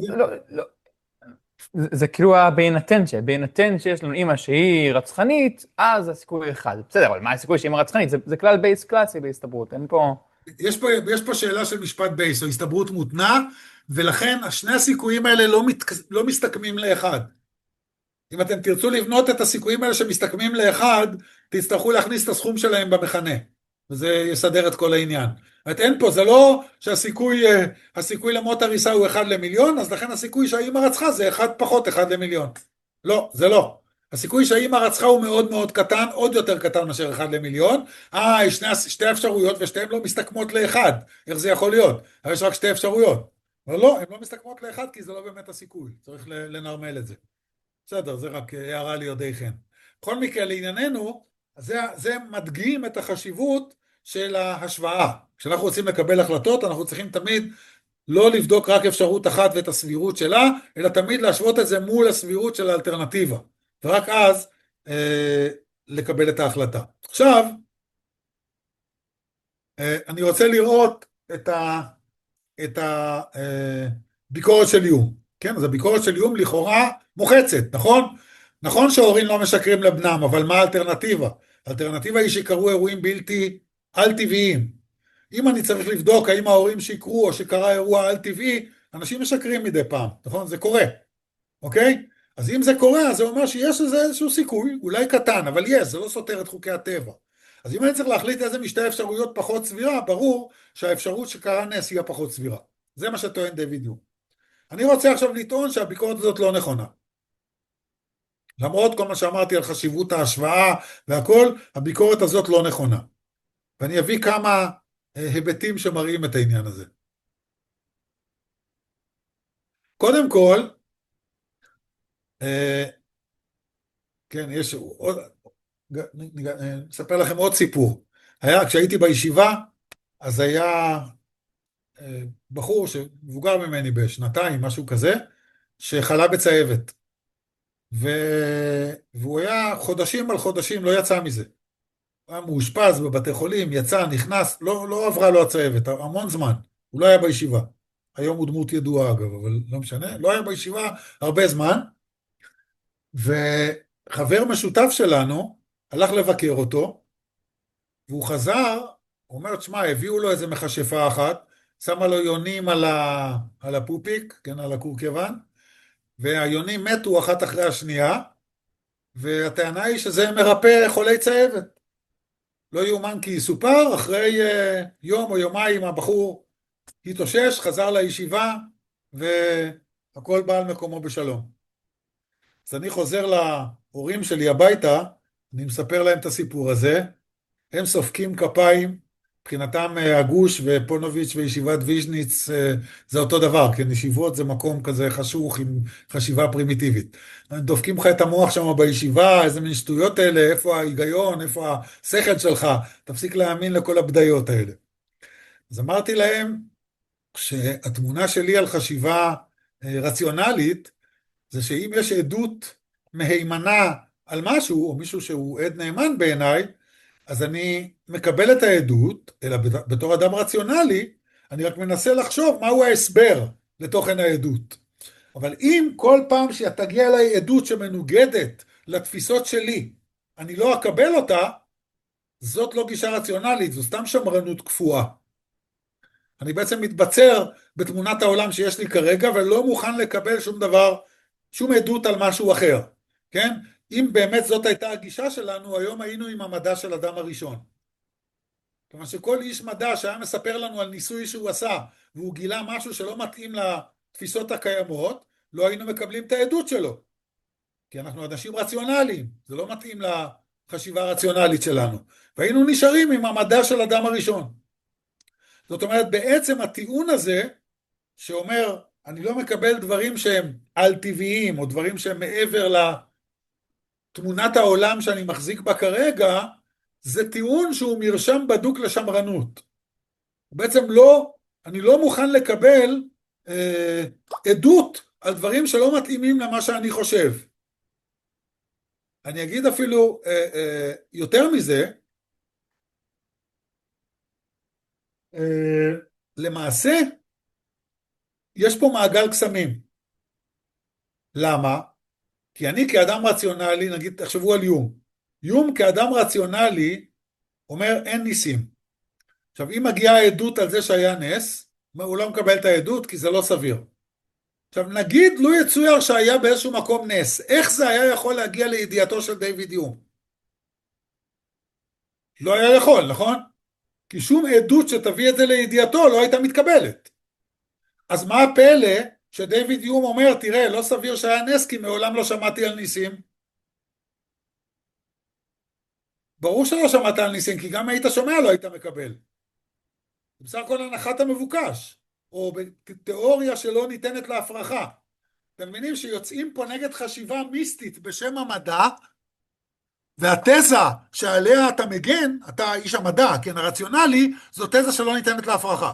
זה כאילו בהינתן שיש לנו אמא שהיא רצחנית, אז הסיכוי 1. בסדר, אבל מה הסיכוי שאמא רצחנית? זה כלל בייס קלאסי בהסתברות, אין פה... יש פה שאלה של משפט בייס, או הסתברות מותנה, ולכן שני הסיכויים האלה לא מסתכמים לאחד. אם אתם תרצו לבנות את הסיכויים האלה שמסתכמים לאחד, תצטרכו להכניס את הסכום שלהם במכנה, וזה יסדר את כל העניין. זאת אין פה, זה לא שהסיכוי למות הריסה הוא 1 למיליון, אז לכן הסיכוי שהאמא רצחה זה 1 פחות 1 למיליון. לא, זה לא. הסיכוי שהאמא רצחה הוא מאוד מאוד קטן, עוד יותר קטן מאשר 1 למיליון. יש שתי אפשרויות ושתיהן לא מסתכמות לאחד. איך זה יכול להיות? יש רק 2 אפשרויות. אבל לא, הן לא מסתכמות לאחד כי זה לא באמת הסיכוי. צריך לנרמל את זה. בסדר, זה רק הערה ליודעי כן. בכל מקרה, לענייננו, זה מדגים את החשיבות של ההשוואה. כשאנחנו רוצים לקבל החלטות, אנחנו צריכים תמיד לא לבדוק רק אפשרות אחת ואת הסבירות שלה, אלא תמיד להשוות את זה מול הסבירות של האלטרנטיבה. ורק אז לקבל את ההחלטה. עכשיו, אני רוצה לראות את הביקורת של איום. כן, אז הביקורת של איום לכאורה מוחצת, נכון? נכון שההורים לא משקרים לבנם, אבל מה האלטרנטיבה? האלטרנטיבה היא שקרו אירועים בלתי על-טבעיים. אם אני צריך לבדוק האם ההורים שיקרו או שקרה אירוע על-טבעי, אנשים משקרים מדי פעם, נכון? זה קורה, אוקיי? אז אם זה קורה, אז זה אומר שיש איזשהו סיכוי, אולי קטן, אבל יש, זה לא סותר את חוקי הטבע. אז אם אני צריך להחליט איזה משתי אפשרויות פחות סבירה, ברור שהאפשרות שקרה נס היא הפחות סבירה. זה מה שטוען דיוויד יום. אני רוצה עכשיו לטעון שהביקורת הזאת לא נכונה. למרות כל מה שאמרתי על חשיבות ההשוואה והכל, הביקורת הזאת לא נכונה. ואני אביא כמה היבטים שמראים את העניין הזה. קודם כל, כן, יש עוד, נספר לכם עוד סיפור. כשהייתי בישיבה, אז היה בחור שמבוגר ממני בשנתיים, משהו כזה, שחלה בצהבת. והוא היה חודשים על חודשים, לא יצא מזה. הוא היה מאושפז בבתי חולים, יצא, נכנס, לא עברה לו הצהבת, המון זמן. הוא לא היה בישיבה. היום הוא דמות ידועה אגב, אבל לא משנה. לא היה בישיבה הרבה זמן. וחבר משותף שלנו הלך לבקר אותו, והוא חזר, הוא אומר, תשמע, הביאו לו איזה מכשפה אחת, שמה לו יונים על הפופיק, כן, על הקורקבן, והיונים מתו אחת אחרי השנייה, והטענה היא שזה מרפא חולי צהבת. לא יאומן כי יסופר, אחרי יום או יומיים הבחור התאושש, חזר לישיבה, והכל בא על מקומו בשלום. אז אני חוזר להורים שלי הביתה, אני מספר להם את הסיפור הזה, הם סופקים כפיים, מבחינתם הגוש ופונוביץ' וישיבת ויז'ניץ זה אותו דבר, כן, ישיבות זה מקום כזה חשוך עם חשיבה פרימיטיבית. דופקים לך את המוח שם בישיבה, איזה מין שטויות האלה, איפה ההיגיון, איפה השכל שלך, תפסיק להאמין לכל הבדיות האלה. אז אמרתי להם שהתמונה שלי על חשיבה רציונלית, זה שאם יש עדות מהימנה על משהו, או מישהו שהוא עד נאמן בעיניי, אז אני מקבל את העדות, אלא בתור אדם רציונלי, אני רק מנסה לחשוב מהו ההסבר לתוכן העדות. אבל אם כל פעם שתגיע אליי עדות שמנוגדת לתפיסות שלי, אני לא אקבל אותה, זאת לא גישה רציונלית, זו סתם שמרנות קפואה. אני בעצם מתבצר בתמונת העולם שיש לי כרגע, ולא מוכן לקבל שום דבר, שום עדות על משהו אחר, כן? אם באמת זאת הייתה הגישה שלנו, היום היינו עם המדע של אדם הראשון. כלומר שכל איש מדע שהיה מספר לנו על ניסוי שהוא עשה, והוא גילה משהו שלא מתאים לתפיסות הקיימות, לא היינו מקבלים את העדות שלו. כי אנחנו אנשים רציונליים, זה לא מתאים לחשיבה הרציונלית שלנו. והיינו נשארים עם המדע של אדם הראשון. זאת אומרת, בעצם הטיעון הזה, שאומר, אני לא מקבל דברים שהם על-טבעיים, או דברים שהם מעבר לתמונת העולם שאני מחזיק בה כרגע, זה טיעון שהוא מרשם בדוק לשמרנות. בעצם לא, אני לא מוכן לקבל עדות על דברים שלא מתאימים למה שאני חושב. אני אגיד אפילו יותר מזה, למעשה, יש פה מעגל קסמים. למה? כי אני כאדם רציונלי, נגיד, תחשבו על יום. יום כאדם רציונלי אומר אין ניסים. עכשיו, אם מגיעה העדות על זה שהיה נס, הוא לא מקבל את העדות כי זה לא סביר. עכשיו, נגיד, לא יצויר שהיה באיזשהו מקום נס. איך זה היה יכול להגיע לידיעתו של דיוויד יום? לא היה יכול, נכון? כי שום עדות שתביא את זה לידיעתו לא הייתה מתקבלת. אז מה הפלא שדיוויד יום אומר, תראה, לא סביר שהיה נס כי מעולם לא שמעתי על ניסים? ברור שלא שמעת על ניסים, כי גם היית שומע לא היית מקבל. בסך הכל הנחת המבוקש, או בתיאוריה שלא ניתנת להפרחה. אתם מבינים שיוצאים פה נגד חשיבה מיסטית בשם המדע, והתזה שעליה אתה מגן, אתה איש המדע, כן, הרציונלי, זו תזה שלא ניתנת להפרחה.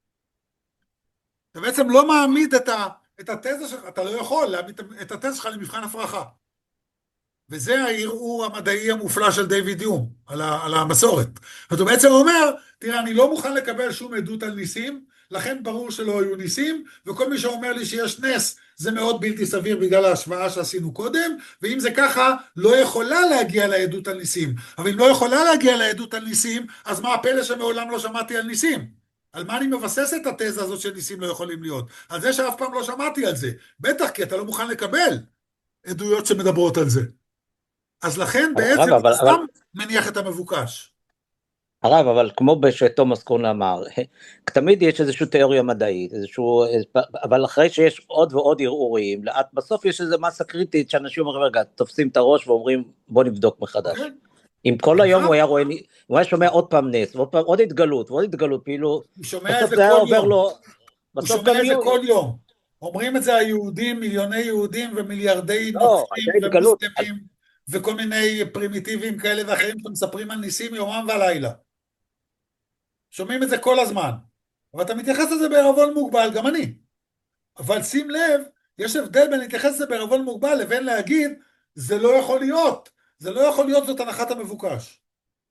אתה בעצם לא מעמיד את התזה שלך, אתה לא יכול להעמיד את התזה שלך למבחן הפרחה. וזה הערעור המדעי המופלא של דיוויד יום, על המסורת. אתה בעצם אומר, תראה, אני לא מוכן לקבל שום עדות על ניסים, לכן ברור שלא היו ניסים, וכל מי שאומר לי שיש נס, זה מאוד בלתי סביר בגלל ההשוואה שעשינו קודם, ואם זה ככה, לא יכולה להגיע לעדות על ניסים. אבל אם לא יכולה להגיע לעדות על ניסים, אז מה הפלא שמעולם לא שמעתי על ניסים? על מה אני מבסס את התזה הזאת שניסים לא יכולים להיות? על זה שאף פעם לא שמעתי על זה. בטח, כי אתה לא מוכן לקבל עדויות שמדברות על זה. אז לכן בעצם אתה סתם מניח את המבוקש. הרב, אבל כמו שתומאס קון אמר, תמיד יש איזושהי תיאוריה מדעית, אבל אחרי שיש עוד ועוד ערעורים, בסוף יש איזו מסה קריטית שאנשים אומרים, רגע, תופסים את הראש ואומרים, בוא נבדוק מחדש. אם כל היום הוא היה שומע עוד פעם נס, עוד התגלות, כאילו, בסוף זה היה עובר לו, הוא שומע את זה כל יום. אומרים את זה היהודים, מיליוני יהודים ומיליארדי נוצרים ומוסלמים, וכל מיני פרימיטיבים כאלה ואחרים שמספרים על ניסים יומם ולילה. שומעים את זה כל הזמן. אבל אתה מתייחס לזה בערבון מוגבל, גם אני. אבל שים לב, יש הבדל בין להתייחס לזה בערבון מוגבל לבין להגיד, זה לא יכול להיות. זה לא יכול להיות, זאת הנחת המבוקש.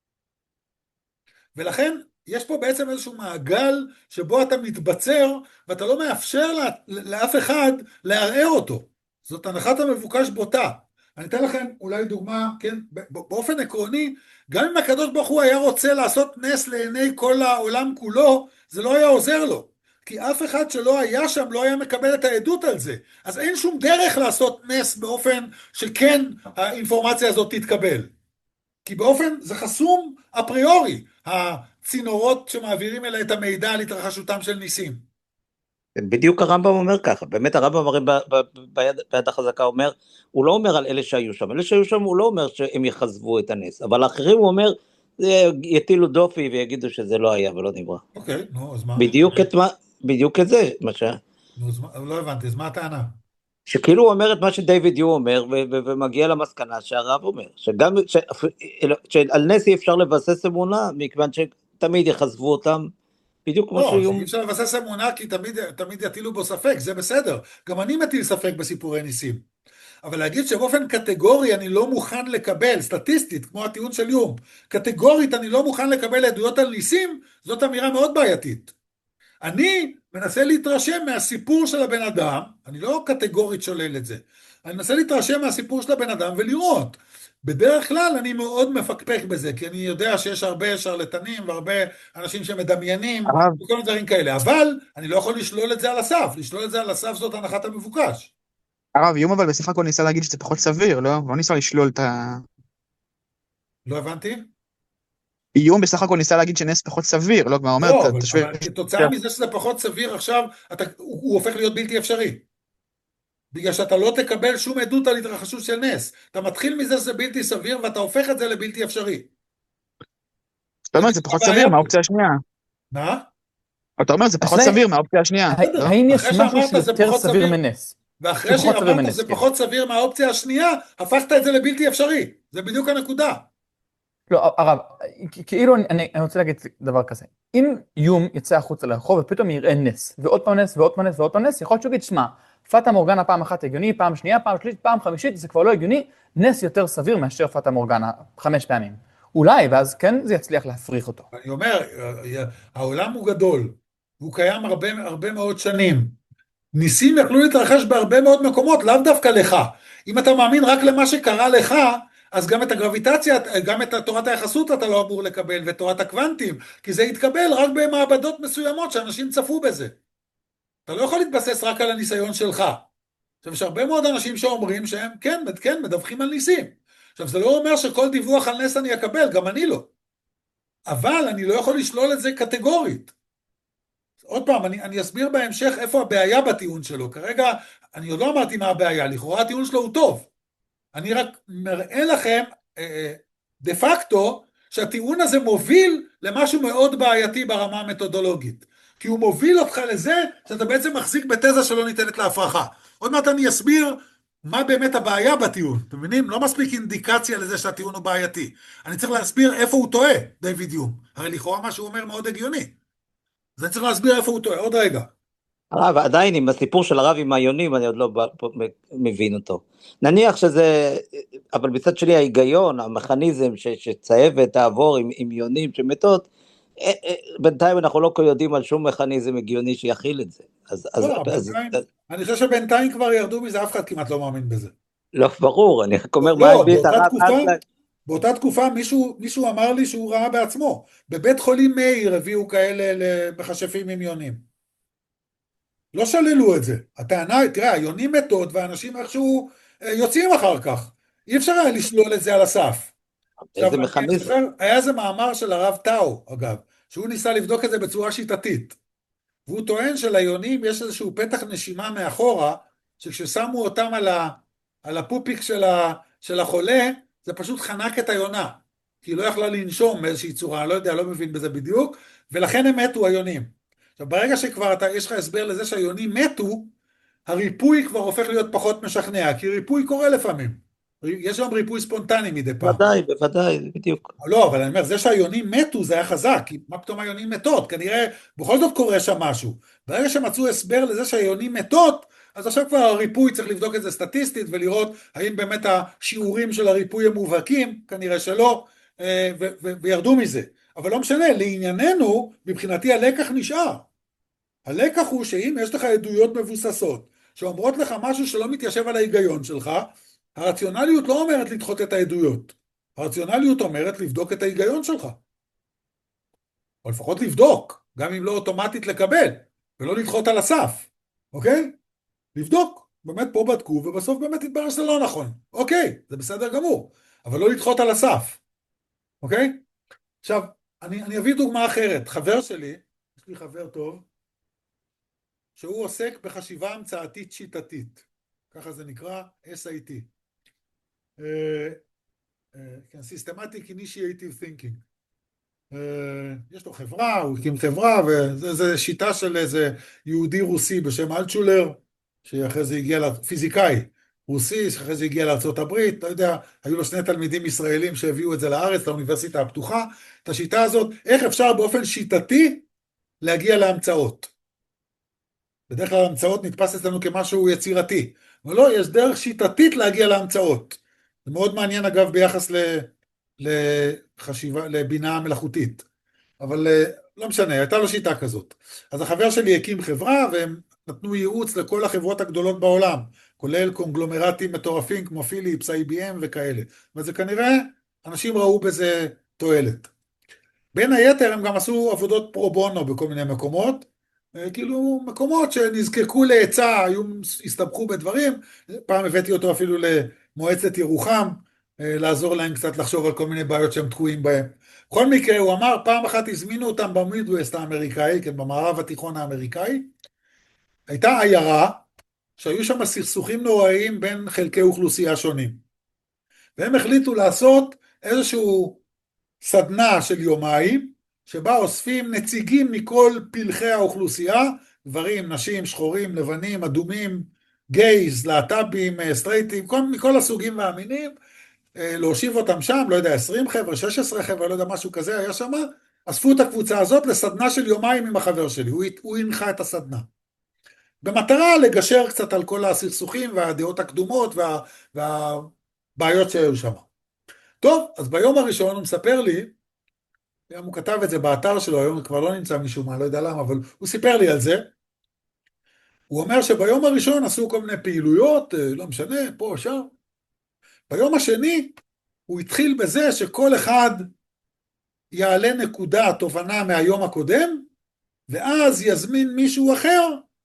ולכן, יש פה בעצם איזשהו מעגל שבו אתה מתבצר, ואתה לא מאפשר לאף אחד לערער אותו. זאת הנחת המבוקש בוטה. אני אתן לכם אולי דוגמה, כן, באופן עקרוני, גם אם הקדוש ברוך הוא היה רוצה לעשות נס לעיני כל העולם כולו, זה לא היה עוזר לו. כי אף אחד שלא היה שם לא היה מקבל את העדות על זה. אז אין שום דרך לעשות נס באופן שכן האינפורמציה הזאת תתקבל. כי באופן, זה חסום אפריורי, הצינורות שמעבירים אליה את המידע על התרחשותם של ניסים. בדיוק הרמב"ם אומר ככה, באמת הרמב"ם הרי ביד החזקה אומר, הוא לא אומר על אלה שהיו שם, אלה שהיו שם הוא לא אומר שהם יחזבו את הנס, אבל האחרים הוא אומר, יטילו דופי ויגידו שזה לא היה ולא נברא. אוקיי, נו, אז מה? בדיוק את זה, נו, אז לא הבנתי, אז מה הטענה? שכאילו הוא אומר את מה שדיוויד יו אומר, ומגיע למסקנה שהרב אומר, שגם שעל נס אי אפשר לבסס אמונה, מכיוון שתמיד יחזבו אותם, בדיוק כמו לא, שיהיו. אי אפשר לבסס אמונה כי תמיד יטילו בו ספק, זה בסדר. גם אני מטיל ספק בסיפורי ניסים. אבל להגיד שבאופן קטגורי אני לא מוכן לקבל, סטטיסטית, כמו הטיעון של יום, קטגורית אני לא מוכן לקבל עדויות על ניסים, זאת אמירה מאוד בעייתית. אני מנסה להתרשם מהסיפור של הבן אדם, אני לא קטגורית שולל את זה, אני מנסה להתרשם מהסיפור של הבן אדם ולראות. בדרך כלל אני מאוד מפקפק בזה, כי אני יודע שיש הרבה שרלטנים והרבה אנשים שמדמיינים הרב, וכל מיני דברים כאלה, אבל אני לא יכול לשלול את זה על הסף, לשלול את זה על הסף זאת הנחת המבוקש. הרב, יום אבל בסך הכל ניסה להגיד שזה פחות סביר, לא? לא ניסה לשלול את ה... לא הבנתי? איום בסך הכל ניסה להגיד שנס פחות סביר, לא? כלומר, אומר, לא, תשווה... אבל כתוצאה מזה שזה פחות סביר עכשיו, הוא הופך להיות בלתי אפשרי. בגלל שאתה לא תקבל שום עדות על התרחשות של נס. אתה מתחיל מזה שזה בלתי סביר, ואתה הופך את זה לבלתי אפשרי. אתה אומר, זה פחות סביר מהאופציה השנייה. מה? אתה אומר, זה פחות סביר מהאופציה השנייה. האם יש משהו שיותר סביר מנס? ואחרי שאמרת זה פחות סביר מהאופציה השנייה, הפכת את זה לבלתי אפשרי. זה בדיוק הנקודה. לא, הרב, כאילו אני רוצה להגיד דבר כזה. אם יום יצא החוצה לרחוב ופתאום יראה נס, ועוד פעם נס ועוד פעם נס ועוד פעם נס, יכול להיות שהוא יגיד, שמע, פטה מורגנה פעם אחת הגיוני, פעם שנייה, פעם שלישית, פעם חמישית, זה כבר לא הגיוני, נס יותר סביר מאשר פטה מורגנה 5 פעמים. אולי, ואז כן זה יצליח להפריך אותו. אני אומר, העולם הוא גדול, הוא קיים הרבה מאוד שנים. ניסים יכלו להתרחש בהרבה מאוד מקומות, לאו דווקא לך. אם אתה מאמין רק למה שקרה לך, אז גם את הגרביטציה, גם את תורת היחסות אתה לא אמור לקבל, ותורת הקוונטים, כי זה יתקבל רק במעבדות מסוימות שאנשים צפו בזה. אתה לא יכול להתבסס רק על הניסיון שלך. עכשיו, יש הרבה מאוד אנשים שאומרים שהם כן, מדווחים על ניסים. עכשיו, זה לא אומר שכל דיווח על נס אני אקבל, גם אני לא. אבל אני לא יכול לשלול את זה קטגורית. עוד פעם, אני אסביר בהמשך איפה הבעיה בטיעון שלו. כרגע, אני עוד לא אמרתי מה הבעיה, לכאורה הטיעון שלו הוא טוב. אני רק מראה לכם, דה פקטו, שהטיעון הזה מוביל למשהו מאוד בעייתי ברמה המתודולוגית. כי הוא מוביל אותך לזה שאתה בעצם מחזיק בתזה שלא ניתנת להפרחה. עוד מעט אני אסביר מה באמת הבעיה בטיעון. אתם מבינים? לא מספיק אינדיקציה לזה שהטיעון הוא בעייתי. אני צריך להסביר איפה הוא טועה, דיוויד יום. הרי לכאורה מה שהוא אומר מאוד הגיוני. אז אני צריך להסביר איפה הוא טועה. עוד רגע. הרב, עדיין עם הסיפור של הרב עם היונים, אני עוד לא מבין אותו. נניח שזה, אבל בצד שלי ההיגיון, המכניזם שצהבת תעבור עם יונים שמתות, בינתיים אנחנו לא יודעים על שום מכניזם הגיוני שיכיל את זה. אני חושב שבינתיים כבר ירדו מזה, אף אחד כמעט לא מאמין בזה. לא, ברור, אני רק אומר מה הביא את הרב. באותה תקופה מישהו אמר לי שהוא ראה בעצמו. בבית חולים מאיר הביאו כאלה מכשפים עם יונים. לא שללו את זה. הטענה, תראה, היונים מתות ואנשים איכשהו יוצאים אחר כך. אי אפשר היה לשלול את זה על הסף. איזה מכניזם. היה איזה מאמר של הרב טאו, אגב, שהוא ניסה לבדוק את זה בצורה שיטתית. והוא טוען שליונים יש איזשהו פתח נשימה מאחורה, שכששמו אותם על הפופיק של החולה, זה פשוט חנק את היונה. כי היא לא יכלה לנשום מאיזושהי צורה, לא יודע, לא מבין בזה בדיוק, ולכן הם מתו היונים. עכשיו, ברגע שכבר יש לך הסבר לזה שהיונים מתו, הריפוי כבר הופך להיות פחות משכנע, כי ריפוי קורה לפעמים. יש גם ריפוי ספונטני מדי פעם. בוודאי, בדיוק. לא, אבל אני אומר, זה שהיונים מתו זה היה חזק, כי מה פתאום היונים מתות? כנראה בכל זאת קורה שם משהו. ברגע שמצאו הסבר לזה שהיונים מתות, אז עכשיו כבר הריפוי צריך לבדוק את זה סטטיסטית, ולראות האם באמת השיעורים של הריפוי הם מובהקים, כנראה שלא, וירדו מזה. אבל לא משנה, לענייננו, מבחינתי הלקח נשאר. הלקח הוא שאם יש לך עדויות מבוססות, שאומרות לך משהו שלא מתיישב על ההיגיון שלך, הרציונליות לא אומרת לדחות את העדויות. הרציונליות אומרת לבדוק את ההיגיון שלך. או לפחות לבדוק, גם אם לא אוטומטית לקבל, ולא לדחות על הסף. אוקיי? לבדוק. באמת פה בדקו, ובסוף באמת התברר שזה לא נכון. אוקיי, זה בסדר גמור. אבל לא לדחות על הסף. אוקיי? עכשיו, אני אביא דוגמה אחרת. חבר שלי, יש לי חבר טוב, שהוא עוסק בחשיבה המצאתית שיטתית. ככה זה נקרא SIT. כן, Systematic Initiative Thinking. יש לו חברה, הוא הקים חברה, וזו שיטה של איזה יהודי רוסי בשם אלטשולר, שאחרי זה הגיע לפיזיקאי רוסי, שאחרי זה הגיע לארצות הברית, לא יודע, היו לו שני תלמידים ישראלים שהביאו את זה לארץ, לאוניברסיטה הפתוחה, את השיטה הזאת, איך אפשר באופן שיטתי להגיע להמצאות. בדרך כלל המצאות נתפס אצלנו כמשהו יצירתי, אבל לא, יש דרך שיטתית להגיע להמצאות. זה מאוד מעניין אגב ביחס לחשיבה, לבינה מלאכותית. אבל לא משנה, הייתה לו שיטה כזאת. אז החבר שלי הקים חברה, והם נתנו ייעוץ לכל החברות הגדולות בעולם, כולל קונגלומרטים מטורפים כמו פיליפס, IBM וכאלה. וזה כנראה, אנשים ראו בזה תועלת. בין היתר הם גם עשו עבודות פרו בונו בכל מיני מקומות, כאילו מקומות שנזקקו להיצע, הסתבכו בדברים, פעם הבאתי אותו אפילו למועצת ירוחם, לעזור להם קצת לחשוב על כל מיני בעיות שהם תקועים בהם. בכל מקרה, הוא אמר, פעם אחת הזמינו אותם במידווסט האמריקאי, כן, במערב התיכון האמריקאי, הייתה עיירה, שהיו שם סכסוכים נוראיים בין חלקי אוכלוסייה שונים. והם החליטו לעשות איזשהו סדנה של יומיים, שבה אוספים נציגים מכל פלחי האוכלוסייה, גברים, נשים, שחורים, לבנים, אדומים, גייז, להט"בים, סטרייטים, מכל הסוגים והמינים, להושיב אותם שם, לא יודע, 20 חבר'ה, 16 חבר'ה, לא יודע, משהו כזה היה שם, אספו את הקבוצה הזאת לסדנה של יומיים עם החבר שלי, הוא הנחה את הסדנה. במטרה לגשר קצת על כל הסכסוכים והדעות הקדומות והבעיות שהיו שם. טוב, אז ביום הראשון הוא מספר לי, הוא כתב את זה באתר שלו, היום כבר לא נמצא משום מה, לא יודע למה, אבל הוא סיפר לי על זה. הוא אומר שביום הראשון עשו כל מיני פעילויות, לא משנה, פה או שם. ביום השני הוא התחיל בזה שכל אחד יעלה נקודה, תובנה מהיום הקודם, ואז יזמין מישהו אחר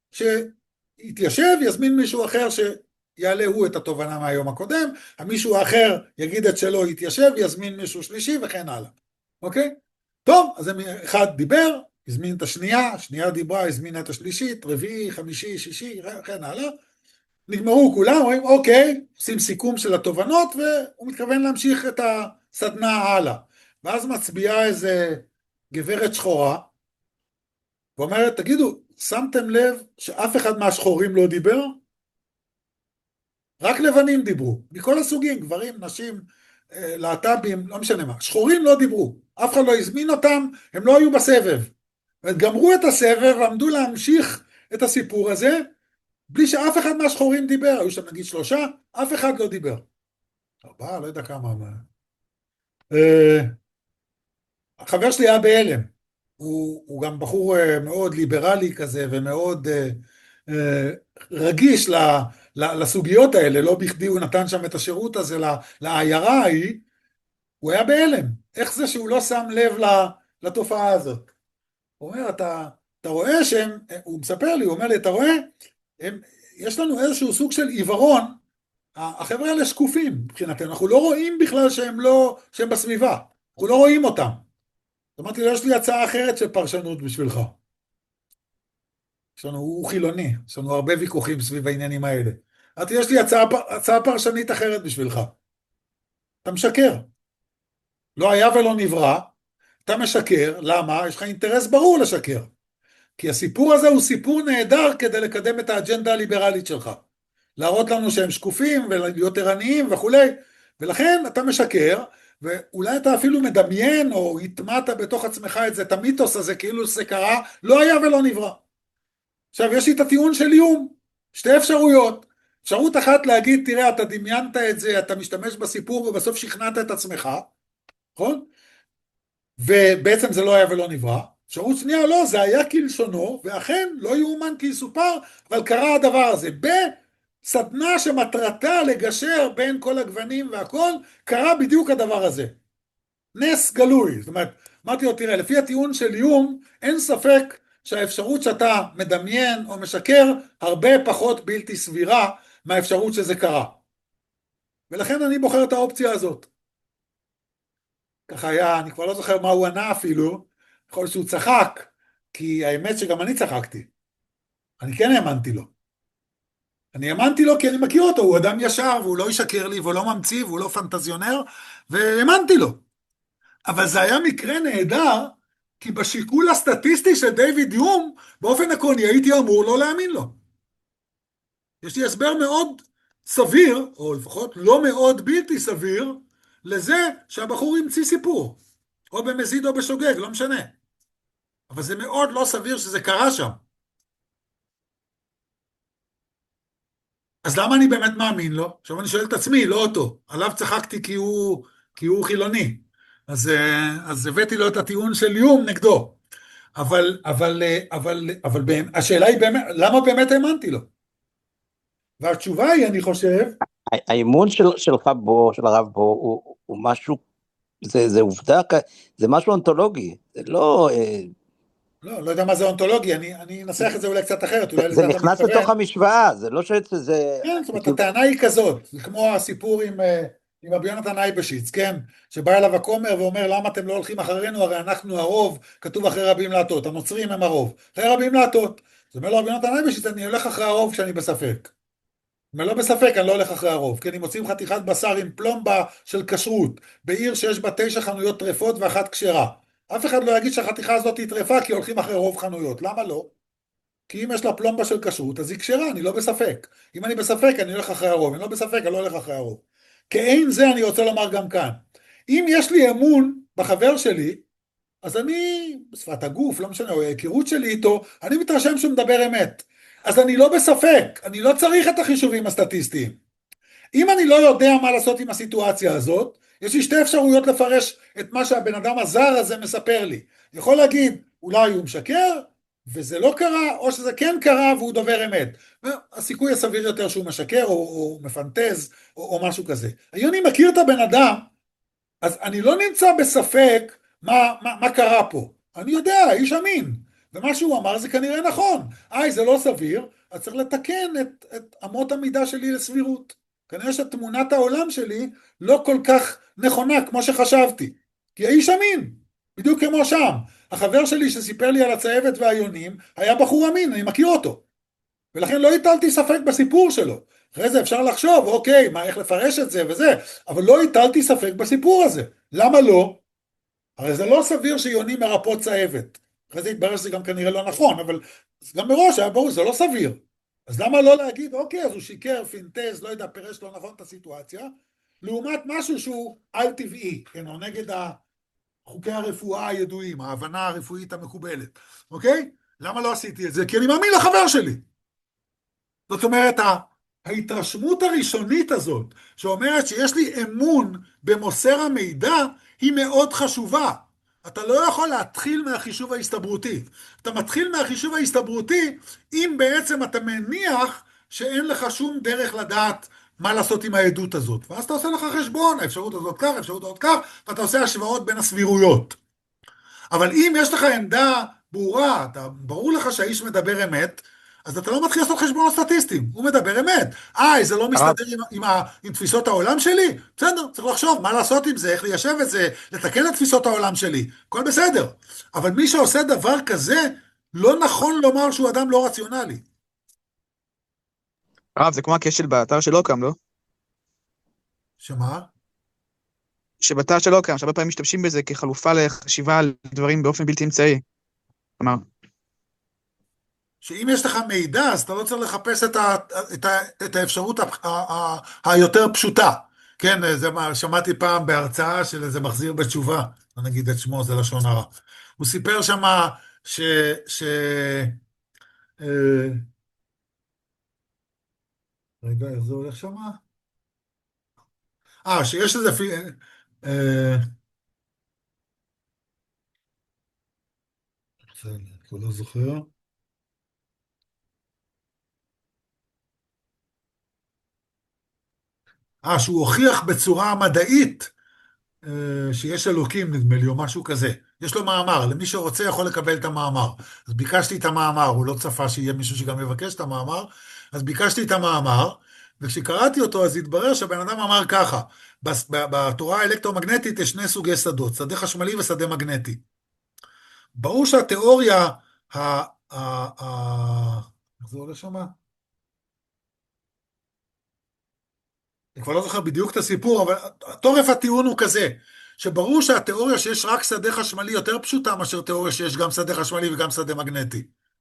שיתיישב, יזמין מישהו אחר שיעלה הוא את התובנה מהיום הקודם, המישהו האחר יגיד את שלו, יתיישב, יזמין מישהו שלישי וכן הלאה. אוקיי? טוב, אז אחד דיבר, הזמין את השנייה, השנייה דיברה, הזמינה את השלישית, רביעי, חמישי, שישי, וכן הלאה. נגמרו כולם, רואים, אוקיי, עושים סיכום של התובנות, והוא מתכוון להמשיך את הסדנה הלאה. ואז מצביעה איזה גברת שחורה, ואומרת, תגידו, שמתם לב שאף אחד מהשחורים לא דיבר? רק לבנים דיברו, מכל הסוגים, גברים, נשים, להט"בים, לא משנה מה. שחורים לא דיברו, אף אחד לא הזמין אותם, הם לא היו בסבב. גמרו את הסבב ועמדו להמשיך את הסיפור הזה, בלי שאף אחד מהשחורים דיבר, היו שם נגיד 3, אף אחד לא דיבר. 4, לא יודע כמה. החבר שלי היה בהלם, הוא גם בחור מאוד ליברלי כזה, ומאוד רגיש לסוגיות האלה, לא בכדי הוא נתן שם את השירות הזה לעיירה ההיא, הוא היה בהלם. איך זה שהוא לא שם לב לתופעה הזאת? הוא אומר, אתה רואה שהם, הוא מספר לי, הוא אומר לי, אתה רואה, יש לנו איזשהו סוג של עיוורון, החבר'ה האלה שקופים מבחינתנו, אנחנו לא רואים בכלל שהם בסביבה, אנחנו לא רואים אותם. זאת אומרת, יש לי הצעה אחרת של פרשנות בשבילך. הוא חילוני, יש לנו הרבה ויכוחים סביב העניינים האלה. יש לי הצעה פרשנית אחרת בשבילך. אתה משקר. לא היה ולא נברא, אתה משקר, למה? יש לך אינטרס ברור לשקר. כי הסיפור הזה הוא סיפור נהדר כדי לקדם את האג'נדה הליברלית שלך. להראות לנו שהם שקופים ולהיות ערניים וכולי, ולכן אתה משקר, ואולי אתה אפילו מדמיין או התמעת בתוך עצמך את המיתוס הזה כאילו זה קרה, לא היה ולא נברא. עכשיו יש לי את הטיעון של איום, שתי אפשרויות. אפשרות אחת להגיד, תראה, אתה דמיינת את זה, אתה משתמש בסיפור ובסוף שכנעת את עצמך, נכון? ובעצם זה לא היה ולא נברא. אפשרות שנייה, לא, זה היה כלשונו, ואכן לא יאומן כי יסופר, אבל קרה הדבר הזה. בסדנה שמטרתה לגשר בין כל הגוונים והכל, קרה בדיוק הדבר הזה. נס גלוי. זאת אומרת, אמרתי לו, תראה, לפי הטיעון של איום, אין ספק שהאפשרות שאתה מדמיין או משקר, הרבה פחות בלתי סבירה מהאפשרות שזה קרה. ולכן אני בוחר את האופציה הזאת. ככה היה, אני כבר לא זוכר מה הוא ענה אפילו, יכול להיות שהוא צחק, כי האמת שגם אני צחקתי. אני כן האמנתי לו. אני האמנתי לו כי אני מכיר אותו, הוא אדם ישר, והוא לא ישקר לי, והוא לא ממציא, והוא לא פנטזיונר, והאמנתי לו. אבל זה היה מקרה נהדר, כי בשיקול הסטטיסטי של דיוויד יום, באופן עקרוני הייתי אמור לא להאמין לו. יש לי הסבר מאוד סביר, או לפחות לא מאוד בלתי סביר, לזה שהבחור המציא סיפור. או במזיד או בשוגג, לא משנה. אבל זה מאוד לא סביר שזה קרה שם. אז למה אני באמת מאמין לו? עכשיו אני שואל את עצמי, לא אותו. עליו צחקתי כי הוא חילוני. אז הבאתי לו את הטיעון של יום נגדו. אבל השאלה היא באמת, למה באמת האמנתי לו? והתשובה היא, אני חושב, האמון שלך בו, של הרב בו, הוא משהו, זה עובדה, זה משהו אונתולוגי, זה לא... לא יודע מה זה אונתולוגי, אני אנסח את זה אולי קצת אחרת, אולי זה לזה אתה נכנס מתכוון. לתוך המשוואה, זה לא שזה... כן, זאת אומרת, הטענה היא כזאת, זה כמו הסיפור עם רבי יונתן אייבשיץ, כן? שבא אליו הכומר ואומר, למה אתם לא הולכים אחרינו, הרי אנחנו הרוב, כתוב אחרי רבים להטות, הנוצרים הם הרוב, אחרי רבים להטות. זאת אומרת לו רבי יונתן אייבשיץ, אני הולך אחרי הרוב כשאני בספק. אם אני לא בספק, אני לא הולך אחרי הרוב, כי אני מוצאים חתיכת בשר עם פלומבה של כשרות, בעיר שיש בה 9 חנויות טרפות ואחת כשרה. אף אחד לא יגיד שהחתיכה הזאת היא טרפה, כי הולכים אחרי רוב חנויות. למה לא? כי אם יש לה פלומבה של כשרות, אז היא כשרה, אני לא בספק. אם אני בספק, אני הולך אחרי הרוב. אם אני לא בספק, אני לא הולך אחרי הרוב. כאין זה אני רוצה לומר גם כאן. אם יש לי אמון בחבר שלי, אז אני, בשפת הגוף, לא משנה, או ההיכרות שלי איתו, אני מתרשם שהוא מדבר אמת. אז אני לא בספק, אני לא צריך את החישובים הסטטיסטיים. אם אני לא יודע מה לעשות עם הסיטואציה הזאת, יש לי 2 אפשרויות לפרש את מה שהבן אדם הזר הזה מספר לי. יכול להגיד, אולי הוא משקר, וזה לא קרה, או שזה כן קרה והוא דובר אמת. הסיכוי הסביר יותר שהוא משקר, או מפנטז, או משהו כזה. אני מכיר את הבן אדם, אז אני לא נמצא בספק מה קרה פה. אני יודע, האיש אמין. ומה שהוא אמר זה כנראה נכון. זה לא סביר, אז צריך לתקן את אמות המידה שלי לסבירות. כנראה שתמונת העולם שלי לא כל כך נכונה כמו שחשבתי. כי האיש אמין, בדיוק כמו שם. החבר שלי שסיפר לי על הצהבת והיונים, היה בחור אמין, אני מכיר אותו. ולכן לא הטלתי ספק בסיפור שלו. אחרי זה אפשר לחשוב, אוקיי, איך לפרש את זה וזה, אבל לא הטלתי ספק בסיפור הזה. למה לא? הרי זה לא סביר שיונים מרפאות צהבת. אחרי זה התברר שזה גם כנראה לא נכון, אבל גם מראש היה ברור, זה לא סביר. אז למה לא להגיד, אוקיי, אז הוא שיקר, פינטז, לא יודע, פירש לא נכון את הסיטואציה, לעומת משהו שהוא על טבעי, כן, או נגד חוקי הרפואה הידועים, ההבנה הרפואית המקובלת, אוקיי? למה לא עשיתי את זה? כי אני מאמין לחבר שלי. זאת אומרת, ההתרשמות הראשונית הזאת, שאומרת שיש לי אמון במוסר המידע, היא מאוד חשובה. אתה לא יכול להתחיל מהחישוב ההסתברותי. אתה מתחיל מהחישוב ההסתברותי, אם בעצם אתה מניח שאין לך שום דרך לדעת מה לעשות עם העדות הזאת. ואז אתה עושה לך חשבון, האפשרות הזאת כך, האפשרות הזאת כך, ואתה עושה השוואות בין הסבירויות. אבל אם יש לך עמדה ברורה, ברור לך שהאיש מדבר אמת, אז אתה לא מתחיל לעשות חשבון סטטיסטיים, הוא מדבר אמת. זה לא מסתדר עם תפיסות העולם שלי? בסדר, צריך לחשוב מה לעשות עם זה, איך ליישב את זה, לתקן את תפיסות העולם שלי, הכל בסדר. אבל מי שעושה דבר כזה, לא נכון לומר שהוא אדם לא רציונלי. הרב, זה כמו הכשל באתר של אוקאם, לא? שמה? שבאתר של אוקאם, שהרבה פעמים משתמשים בזה כחלופה לחשיבה על דברים באופן בלתי אמצעי. כלומר, שאם יש לך מידע, אז אתה לא צריך לחפש את האפשרות היותר פשוטה. כן, זה מה, שמעתי פעם בהרצאה של איזה מחזיר בתשובה, לא נגיד את שמו, זה לשון הרע. הוא סיפר שמה אה, רגע, איך זה הולך שמה? שיש איזה אה, אני לא זוכר. שהוא הוכיח בצורה מדעית שיש אלוקים, נדמה לי, או משהו כזה. יש לו מאמר, למי שרוצה יכול לקבל את המאמר. אז ביקשתי את המאמר, הוא לא צפה שיהיה מישהו שגם יבקש את המאמר, אז ביקשתי את המאמר, וכשקראתי אותו אז התברר שהבן אדם אמר ככה, בתורה האלקטרומגנטית יש שני סוגי שדות, שדה חשמלי ושדה מגנטי. ברור שהתיאוריה, איך זה הולך שמה? אני כבר לא זוכר בדיוק את הסיפור, אבל תורף הטיעון הוא כזה, שברור שהתיאוריה שיש רק שדה חשמלי יותר פשוטה מאשר תיאוריה שיש גם שדה חשמלי וגם שדה מגנטי.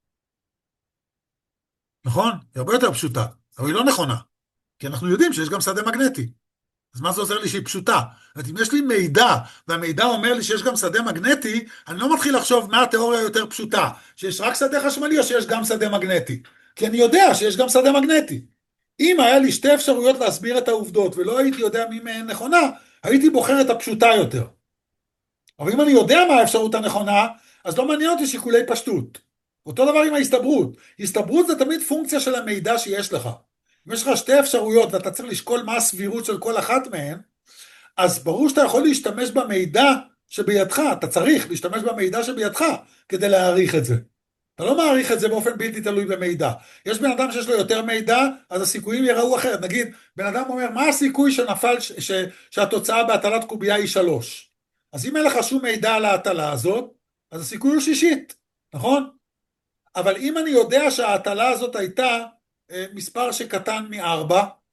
נכון? היא הרבה יותר פשוטה, אבל היא לא נכונה, כי אנחנו יודעים שיש גם שדה מגנטי. אז מה זה עוזר לי שהיא פשוטה? זאת אומרת, אם יש לי מידע, והמידע אומר לי שיש גם שדה מגנטי, אני לא מתחיל לחשוב מה התיאוריה יותר פשוטה, שיש רק שדה חשמלי או שיש גם שדה מגנטי. כי אני יודע שיש גם שדה מגנטי. אם היה לי שתי אפשרויות להסביר את העובדות, ולא הייתי יודע מי מהן נכונה, הייתי בוחר את הפשוטה יותר. אבל אם אני יודע מה האפשרות הנכונה, אז לא מעניין אותי שיקולי פשטות. אותו דבר עם ההסתברות. הסתברות זה תמיד פונקציה של המידע שיש לך. אם יש לך שתי אפשרויות ואתה צריך לשקול מה הסבירות של כל אחת מהן, אז ברור שאתה יכול להשתמש במידע שבידך, אתה צריך להשתמש במידע שבידך כדי להעריך את זה. אתה לא מעריך את זה באופן בלתי תלוי במידע. יש בן אדם שיש לו יותר מידע, אז הסיכויים יראו אחרת. נגיד, בן אדם אומר, מה הסיכוי שנפל, שהתוצאה בהטלת קובייה היא 3? אז אם אין לך שום מידע על ההטלה הזאת, אז הסיכוי הוא 6, נכון? אבל אם אני יודע שההטלה הזאת הייתה מספר שקטן מ-4,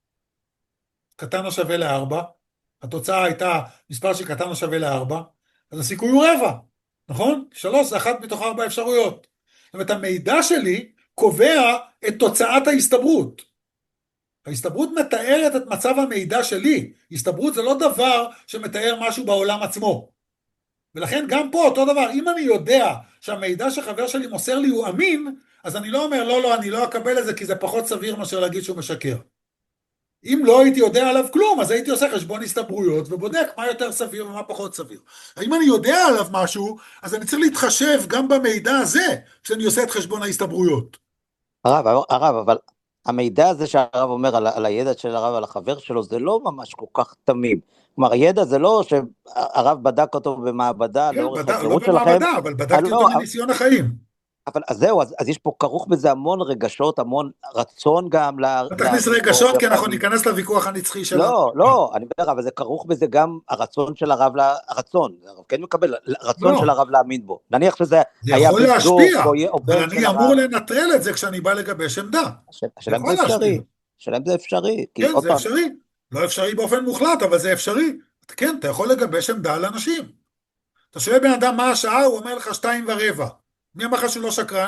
קטן או שווה ל-4, התוצאה הייתה מספר שקטן או שווה ל-4, אז הסיכוי הוא רבע, נכון? 3 זה אחת מתוך 4 אפשרויות. זאת אומרת, המידע שלי קובע את תוצאת ההסתברות. ההסתברות מתארת את מצב המידע שלי. הסתברות זה לא דבר שמתאר משהו בעולם עצמו. ולכן גם פה אותו דבר, אם אני יודע שהמידע שחבר שלי מוסר לי הוא אמין, אז אני לא אומר, לא, אני לא אקבל את זה, כי זה פחות סביר מאשר להגיד שהוא משקר. אם לא הייתי יודע עליו כלום, אז הייתי עושה חשבון הסתברויות, ובודק מה יותר סביר ומה פחות סביר. אם אני יודע עליו משהו, אז אני צריך להתחשב גם במידע הזה, כשאני עושה את חשבון ההסתברויות. הרב, אבל המידע הזה שהרב אומר על הידע של הרב, על החבר שלו, זה לא ממש כל כך תמים. כלומר, הידע זה לא שהרב בדק אותו במעבדה, כן, לאורך לא השירות שלכם. במעבדה, אבל בדקתי אותו מניסיון החיים. אבל זהו, אז יש פה כרוך בזה המון רגשות, המון רצון גם. תכניס רגשות, כי אנחנו ניכנס לוויכוח הנצחי שלנו. לא, אני מדבר, אבל זה כרוך בזה גם הרצון של הרב, הרצון, הרב כן מקבל, רצון של הרב להאמין בו. נניח שזה היה יכול להשפיע, אבל אני אמור הרב. לנטרל את זה כשאני בא לגבש עמדה. השאלה אם זה אפשרי. השאלה אם זה אפשרי. כן, זה אפשרי. לא אפשרי באופן מוחלט, אבל זה אפשרי. כן, אתה יכול לגבש עמדה על אנשים. אתה שואל בן אדם מה השעה, הוא אומר לך 2:15. מי אמר לך שהוא לא שקרן?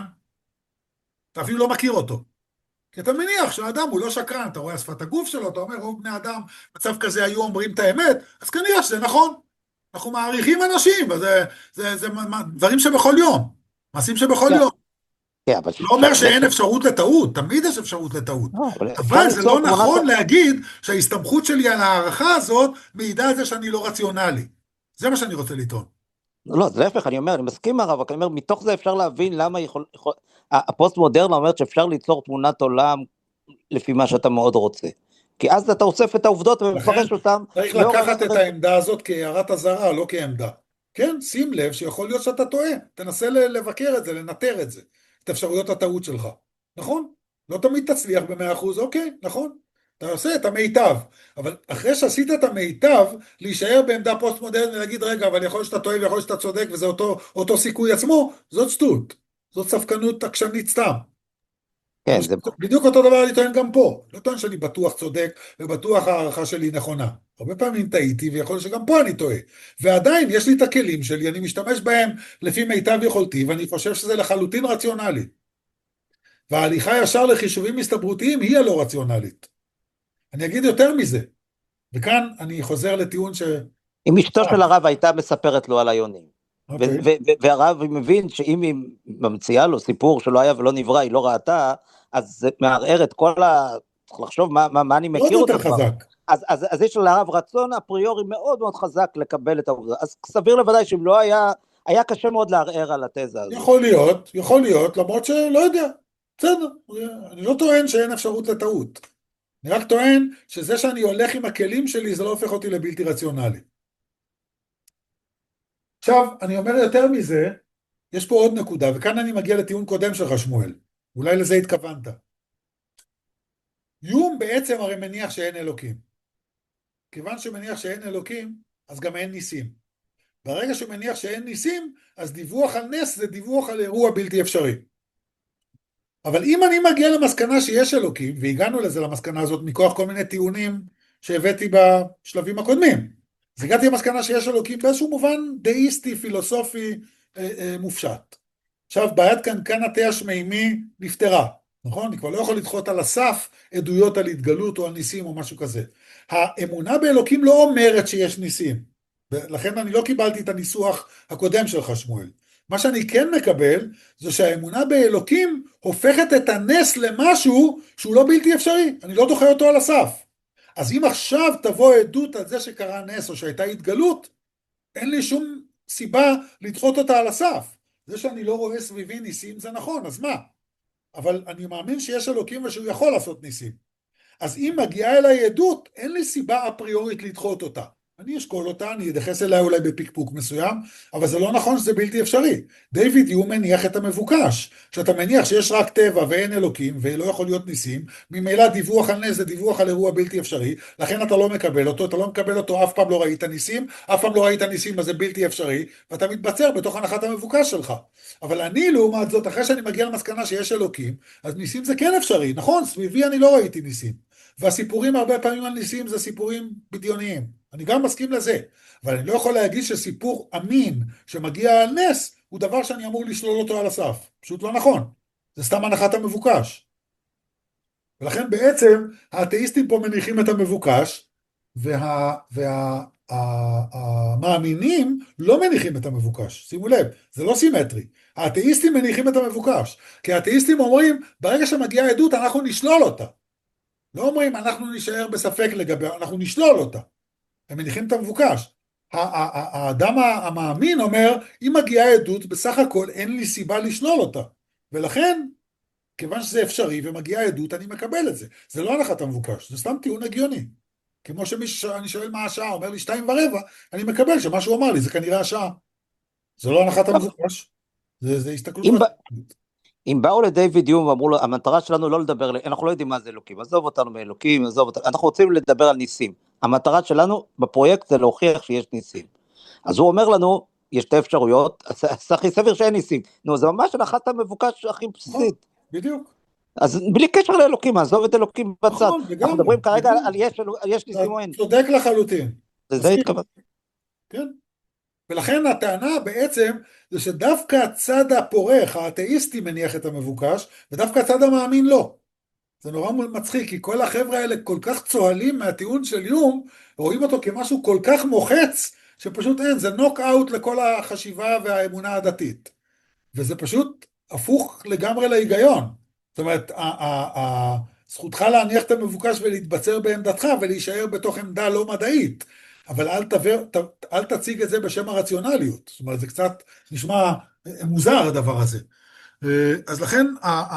אתה אפילו לא מכיר אותו. כי אתה מניח שהאדם הוא לא שקרן, אתה רואה שפת הגוף שלו, אתה אומר, רוב בני אדם, מצב כזה היו אומרים את האמת, אז כנראה שזה נכון. אנחנו מעריכים אנשים, זה דברים שבכל יום, מעשים שבכל יום. לא אומר שאין אפשרות לטעות, תמיד יש אפשרות לטעות. אבל זה לא נכון להגיד שההסתמכות שלי על הערכה הזאת, מעידה על זה שאני לא רציונלי. זה מה שאני רוצה לטעון. לא, זה להפך, אני מסכים הרב, אני אומר, מתוך זה אפשר להבין למה הפוסט מודרנה אומרת שאפשר ליצור תמונת עולם לפי מה שאתה מאוד רוצה. כי אז אתה אוסף את העובדות ומפרש אותם. צריך לקחת את העמדה הזאת כהערת אזהרה, לא כעמדה. כן, שים לב שיכול להיות שאתה טועה. תנסה לבקר את זה, לנטר את זה. את אפשרויות הטעות שלך. נכון? לא תמיד תצליח ב100%, אוקיי, נכון. אתה עושה את המיטב, אבל אחרי שעשית את המיטב, להישאר בעמדה פוסט מודרנית ולהגיד, רגע, אבל יכול להיות שאתה טועה ויכול להיות שאתה צודק, וזה אותו סיכוי עצמו, זאת שטות. זאת ספקנות עקשנית סתם. כן, זה... בדיוק אותו דבר אני טוען גם פה. לא טוען שאני בטוח צודק, ובטוח הערכה שלי נכונה. הרבה פעמים טעיתי, ויכול להיות שגם פה אני טועה. ועדיין יש לי את הכלים שלי, אני משתמש בהם לפי מיטב יכולתי, ואני חושב שזה לחלוטין רציונלי. וההליכה ישר לחישובים הסתברותיים היא הלא רציונלית. אני אגיד יותר מזה, וכאן אני חוזר לטיעון אם אשתו של הרב הייתה מספרת לו על היונים, והרב מבין שאם היא ממציאה לו סיפור שלא היה ולא נברא, היא לא ראתה, אז זה מערער את כל צריך לחשוב מה אני מכיר אותו כבר. אז יש לרב רצון אפריורי מאוד מאוד חזק לקבל את העובדה, אז סביר לוודאי שאם לא היה קשה מאוד לערער על התזה הזאת. יכול להיות, למרות שלא יודע, בסדר, אני לא טוען שאין אפשרות לטעות. אני רק טוען שזה שאני הולך עם הכלים שלי, זה לא הופך אותי לבלתי רציונלי. עכשיו, אני אומר יותר מזה, יש פה עוד נקודה, וכאן אני מגיע לטיעון קודם שלך, שמואל. אולי לזה התכוונת. יום בעצם הרי מניח שאין אלוקים. כיוון שמניח שאין אלוקים, אז גם אין ניסים. ברגע שמניח שאין ניסים, אז דיווח על נס זה דיווח על אירוע בלתי אפשרי. אבל אם אני מגיע למסקנה שיש אלוקים, והגענו לזה למסקנה הזאת מכוח כל מיני טיעונים שהבאתי בשלבים הקודמים, אז הגעתי למסקנה שיש אלוקים באיזשהו מובן דאיסטי, פילוסופי, מופשט. עכשיו, בעיית קנקן התה השמימי נפתרה, נכון? אני כבר לא יכול לדחות על הסף עדויות על התגלות או על ניסים או משהו כזה. האמונה באלוקים לא אומרת שיש ניסים, לכן אני לא קיבלתי את הניסוח הקודם שלך, שמואל. מה שאני כן מקבל, זה שהאמונה באלוקים הופכת את הנס למשהו שהוא לא בלתי אפשרי, אני לא דוחה אותו על הסף. אז אם עכשיו תבוא עדות על זה שקרה נס או שהייתה התגלות, אין לי שום סיבה לדחות אותה על הסף. זה שאני לא רואה סביבי ניסים זה נכון, אז מה? אבל אני מאמין שיש אלוקים ושהוא יכול לעשות ניסים. אז אם מגיעה אליי עדות, אין לי סיבה אפריורית לדחות אותה. אני אשקול אותה, אני אדחס אליה אולי בפיקפוק מסוים, אבל זה לא נכון שזה בלתי אפשרי. דיוויד יום מניח את המבוקש. כשאתה מניח שיש רק טבע ואין אלוקים ולא יכול להיות ניסים, ממילא דיווח על נס זה דיווח על אירוע בלתי אפשרי, לכן אתה לא מקבל אותו, אתה לא מקבל אותו, אף פעם לא ראית ניסים, אף פעם לא ראית ניסים, אז זה בלתי אפשרי, ואתה מתבצר בתוך הנחת המבוקש שלך. אבל אני לעומת זאת, אחרי שאני מגיע למסקנה שיש אלוקים, אז ניסים זה כן אפשרי, נכון? סביבי אני לא ראיתי ניסים. והסיפורים הרבה פעמים על ניסים זה סיפורים בדיוניים. אני גם מסכים לזה, אבל אני לא יכול להגיד שסיפור אמין שמגיע על נס הוא דבר שאני אמור לשלול אותו על הסף. פשוט לא נכון. זה סתם הנחת המבוקש. ולכן בעצם האתאיסטים פה מניחים את המבוקש, והמאמינים לא מניחים את המבוקש. שימו לב, זה לא סימטרי. האתאיסטים מניחים את המבוקש, כי האתאיסטים אומרים, ברגע שמגיעה עדות אנחנו נשלול אותה. לא אומרים אנחנו נשאר בספק לגבי, אנחנו נשלול אותה. הם מניחים את המבוקש. האדם המאמין אומר, אם מגיעה עדות, בסך הכל אין לי סיבה לשלול אותה. ולכן, כיוון שזה אפשרי ומגיעה עדות, אני מקבל את זה. זה לא הנחת המבוקש, זה סתם טיעון הגיוני. כמו שאני שואל מה השעה, אומר לי 2:15, אני מקבל שמה שהוא אמר לי, זה כנראה השעה. זה לא הנחת המבוקש, זה הסתכלות. אם באו לדיוויד יום ואמרו לו, המטרה שלנו לא לדבר, אנחנו לא יודעים מה זה אלוקים, עזוב אותנו מאלוקים, עזוב אותנו, אנחנו רוצים לדבר על ניסים. המטרה שלנו בפרויקט זה להוכיח שיש ניסים. אז הוא אומר לנו, יש שתי אפשרויות, הכי סביר שאין ניסים. נו, זה ממש הנחת המבוקש הכי בסיסית. בדיוק. אז בלי קשר לאלוקים, עזוב את אלוקים בצד. אנחנו מדברים כרגע על יש ניסים או אין. צודק לחלוטין. זה התכוון. כן. ולכן הטענה בעצם זה שדווקא הצד הפורך, האתאיסטי מניח את המבוקש, ודווקא הצד המאמין לא. זה נורא מצחיק, כי כל החבר'ה האלה כל כך צוהלים מהטיעון של יום, רואים אותו כמשהו כל כך מוחץ, שפשוט אין, זה נוק אאוט לכל החשיבה והאמונה הדתית. וזה פשוט הפוך לגמרי להיגיון. זאת אומרת, זכותך להניח את המבוקש ולהתבצר בעמדתך, ולהישאר בתוך עמדה לא מדעית. אבל אל תציג את זה בשם הרציונליות. זאת אומרת, זה קצת נשמע מוזר הדבר הזה. אז לכן,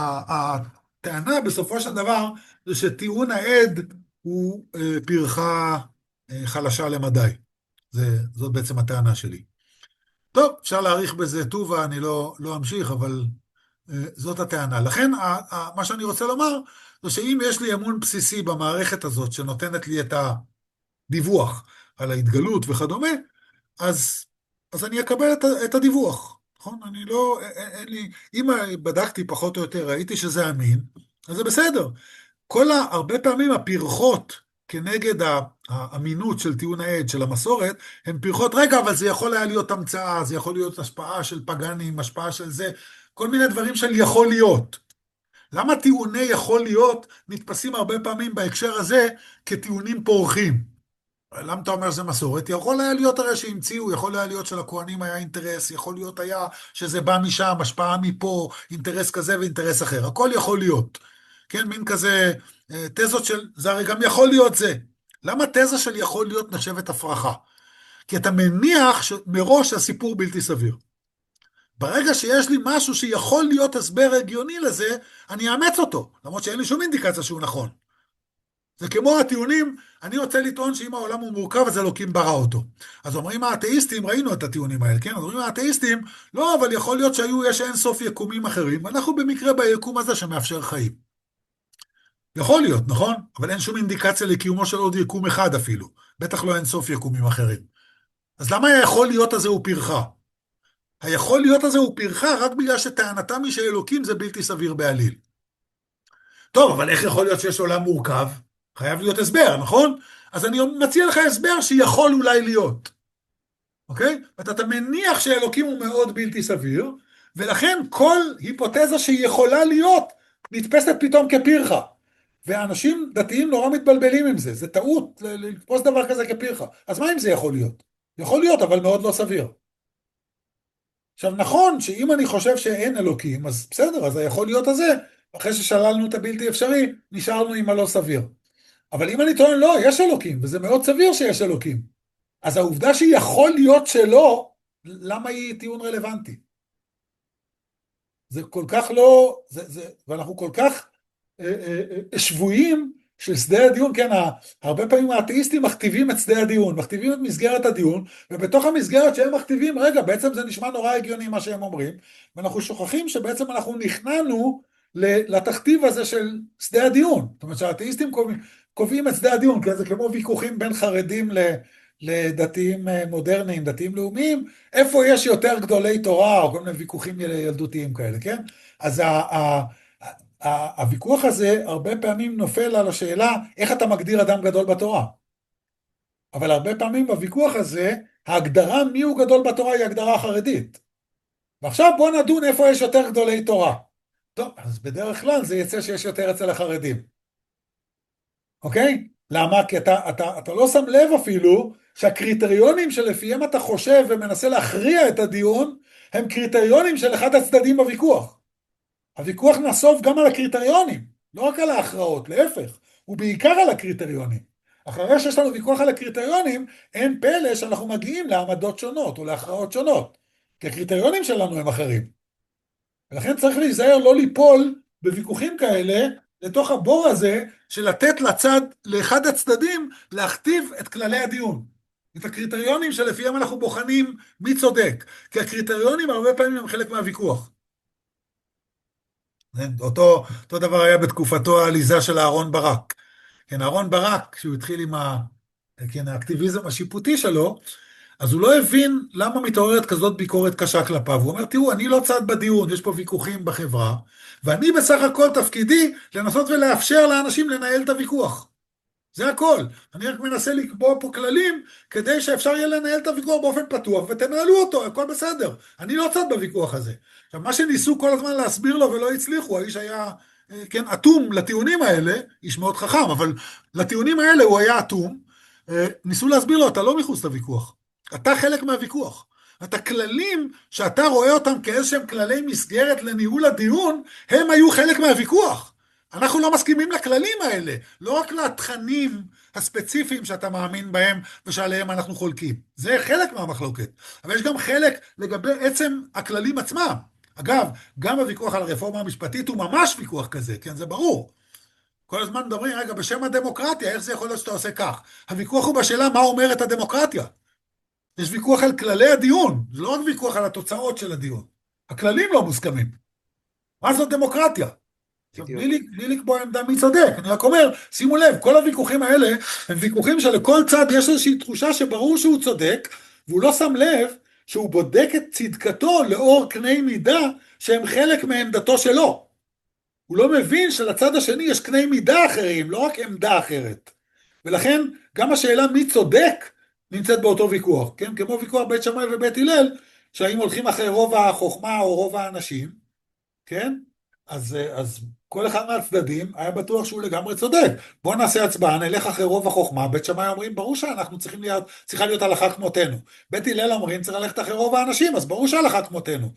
הטענה בסופו של דבר, זה שטיעון העד הוא פרחה חלשה למדי. זאת בעצם הטענה שלי. טוב, אפשר להעריך בזה טובה, אני לא אמשיך, אבל זאת הטענה. לכן, מה שאני רוצה לומר, זה שאם יש לי אמון בסיסי במערכת הזאת, שנותנת לי את הדיווח על ההתגלות וכדומה, אז אני אקבל את הדיווח. נכון? אני לא, אין לי, אם בדקתי פחות או יותר, ראיתי שזה אמין, אז זה בסדר. הרבה פעמים הפרחות כנגד האמינות של טיעון העד, של המסורת, הן פרחות, רגע, אבל זה יכול היה להיות המצאה, זה יכול להיות השפעה של פגנים, השפעה של זה, כל מיני דברים של יכול להיות. למה טיעוני יכול להיות נתפסים הרבה פעמים בהקשר הזה כטיעונים פורחים? למה אתה אומר זה מסורת? יכול היה להיות הרי שהמציאו, יכול היה להיות שלכהנים היה אינטרס, יכול להיות היה שזה בא משם, השפעה מפה, אינטרס כזה ואינטרס אחר, הכל יכול להיות. כן, מין כזה תזות של, זה הרי גם יכול להיות זה. למה תזה של יכול להיות נחשבת הפרחה? כי אתה מניח מראש הסיפור בלתי סביר. ברגע שיש לי משהו שיכול להיות הסבר הגיוני לזה, אני אאמץ אותו, למרות שאין לי שום אינדיקציה שהוא נכון. זה כמו הטיעונים, אני רוצה לטעון שאם העולם הוא מורכב, אז אלוקים ברא אותו. אז אומרים האתאיסטים, ראינו את הטיעונים האלה, כן? אז אומרים האתאיסטים, לא, אבל יכול להיות יש אין סוף יקומים אחרים, ואנחנו במקרה ביקום הזה שמאפשר חיים. יכול להיות, נכון? אבל אין שום אינדיקציה לקיומו של עוד יקום אחד אפילו. בטח לא אין סוף יקומים אחרים. אז למה היכול להיות הזה הוא פרחה? היכול להיות הזה הוא פרחה רק בגלל שטענתם היא שאלוקים זה בלתי סביר בעליל. טוב, אבל איך יכול להיות שיש עולם מורכב? חייב להיות הסבר, נכון? אז אני מציע לך הסבר שיכול אולי להיות. אוקיי? אתה מניח שאלוקים הוא מאוד בלתי סביר, ולכן כל היפותזה שהיא יכולה להיות, נתפסת פתאום כפרחה. ואנשים דתיים נורא מתבלבלים עם זה. זה טעות לתפוס דבר כזה כפרחה. אז מה אם זה יכול להיות? יכול להיות, אבל מאוד לא סביר. עכשיו, נכון שאם אני חושב שאין אלוקים, אז בסדר, אז היכול להיות הזה, אחרי ששללנו את הבלתי אפשרי, נשארנו עם הלא סביר. אבל אם אני טוען, לא, יש אלוקים, וזה מאוד סביר שיש אלוקים, אז העובדה שיכול להיות שלא, למה היא טיעון רלוונטי? זה כל כך לא, ואנחנו כל כך שבויים של שדה הדיון, כן, הרבה פעמים האתאיסטים מכתיבים את שדה הדיון, מכתיבים את מסגרת הדיון, ובתוך המסגרת שהם מכתיבים, רגע, בעצם זה נשמע נורא הגיוני מה שהם אומרים, ואנחנו שוכחים שבעצם אנחנו נכנענו לתכתיב הזה של שדה הדיון. זאת אומרת שהאתאיסטים קובעים את שדה הדיון, כי זה כמו ויכוחים בין חרדים לדתיים מודרניים, דתיים לאומיים, איפה יש יותר גדולי תורה, או כל מיני ויכוחים ילדותיים כאלה, כן? אז הוויכוח הזה הרבה פעמים נופל על השאלה, איך אתה מגדיר אדם גדול בתורה? אבל הרבה פעמים בוויכוח הזה, ההגדרה מי הוא גדול בתורה היא הגדרה חרדית. ועכשיו בוא נדון איפה יש יותר גדולי תורה. טוב, אז בדרך כלל זה יצא שיש יותר אצל החרדים. אוקיי? למה? כי אתה לא שם לב אפילו שהקריטריונים שלפיהם אתה חושב ומנסה להכריע את הדיון, הם קריטריונים של אחד הצדדים בוויכוח. הוויכוח נסוב גם על הקריטריונים, לא רק על ההכרעות, להפך, הוא בעיקר על הקריטריונים. אחרי שיש לנו ויכוח על הקריטריונים, אין פלא שאנחנו מגיעים לעמדות שונות או להכרעות שונות, כי הקריטריונים שלנו הם אחרים. ולכן צריך להיזהר לא ליפול בוויכוחים כאלה, לתוך הבור הזה של לתת לאחד הצדדים להכתיב את כללי הדיון. את הקריטריונים שלפיהם אנחנו בוחנים מי צודק, כי הקריטריונים הרבה פעמים הם חלק מהוויכוח. אותו דבר היה בתקופתו העליזה של אהרון ברק. כן, אהרון ברק, כשהוא התחיל עם האקטיביזם השיפוטי שלו, אז הוא לא הבין למה מתעוררת כזאת ביקורת קשה כלפיו. הוא אומר, תראו, אני לא צד בדיון, יש פה ויכוחים בחברה, ואני בסך הכל תפקידי לנסות ולאפשר לאנשים לנהל את הוויכוח. זה הכל. אני רק מנסה לקבוע פה כללים, כדי שאפשר יהיה לנהל את הוויכוח באופן פתוח, ותנהלו אותו, הכל בסדר. אני לא צד בוויכוח הזה. עכשיו, מה שניסו כל הזמן להסביר לו ולא הצליחו, האיש היה, כן, אטום לטיעונים האלה, איש מאוד חכם, אבל לטיעונים האלה הוא היה אטום, ניסו להסביר לו, אתה לא מחוץ לוויכוח. אתה חלק מהוויכוח. את הכללים שאתה רואה אותם כאיזשהם כללי מסגרת לניהול הדיון, הם היו חלק מהוויכוח. אנחנו לא מסכימים לכללים האלה, לא רק לתכנים הספציפיים שאתה מאמין בהם ושעליהם אנחנו חולקים. זה חלק מהמחלוקת. אבל יש גם חלק לגבי עצם הכללים עצמם. אגב, גם הוויכוח על הרפורמה המשפטית הוא ממש ויכוח כזה, כן, זה ברור. כל הזמן מדברים, רגע, בשם הדמוקרטיה, איך זה יכול להיות שאתה עושה כך? הוויכוח הוא בשאלה מה אומרת הדמוקרטיה. יש ויכוח על כללי הדיון, זה לא רק ויכוח על התוצאות של הדיון. הכללים לא מוסכמים. מה זאת דמוקרטיה? בלי לקבוע עמדה מי צודק, אני רק אומר, שימו לב, כל הוויכוחים האלה הם ויכוחים שלכל צד יש איזושהי תחושה שברור שהוא צודק, והוא לא שם לב שהוא בודק את צדקתו לאור קני מידה שהם חלק מעמדתו שלו. הוא לא מבין שלצד השני יש קני מידה אחרים, לא רק עמדה אחרת. ולכן גם השאלה מי צודק נמצאת באותו ויכוח, כן? כמו ויכוח בית שמאי ובית הלל, שהאם הולכים אחרי רוב החוכמה או רוב האנשים, כן? אז כל אחד מהצדדים היה בטוח שהוא לגמרי צודק. בואו נעשה הצבעה, נלך אחרי רוב החוכמה. בית שמאי אומרים, ברור שאנחנו צריכה להיות הלכה כמותנו. בית הלל אומרים, צריך ללכת אחרי רוב האנשים, אז ברור שהלכה כמותנו.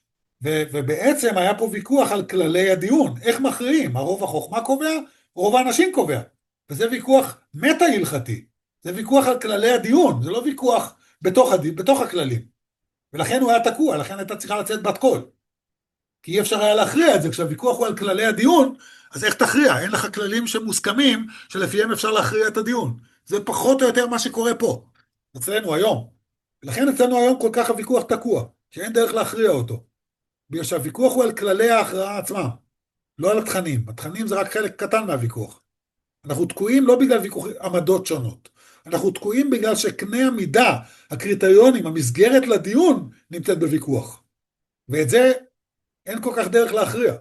ובעצם היה פה ויכוח על כללי הדיון. איך מכריעים? הרוב החוכמה קובע, רוב האנשים קובע. וזה ויכוח מטה הלכתי. זה ויכוח על כללי הדיון, זה לא ויכוח בתוך הכללים. ולכן הוא היה תקוע, לכן הייתה צריכה לצאת בת קול. כי אי אפשר היה להכריע את זה, כשהוויכוח הוא על כללי הדיון, אז איך תכריע? אין לך כללים שמוסכמים, שלפיהם אפשר להכריע את הדיון. זה פחות או יותר מה שקורה פה, אצלנו היום. ולכן אצלנו היום כל כך הוויכוח תקוע, שאין דרך להכריע אותו. בגלל שהוויכוח הוא על כללי ההכרעה עצמם, לא על התכנים. התכנים זה רק חלק קטן מהוויכוח. אנחנו תקועים לא בגלל עמדות שונות. אנחנו תקועים בגלל שקנה המידה, הקריטריונים, המסגרת לדיון, נמצאת בוויכוח. ואת זה אין כל כך דרך להכריע.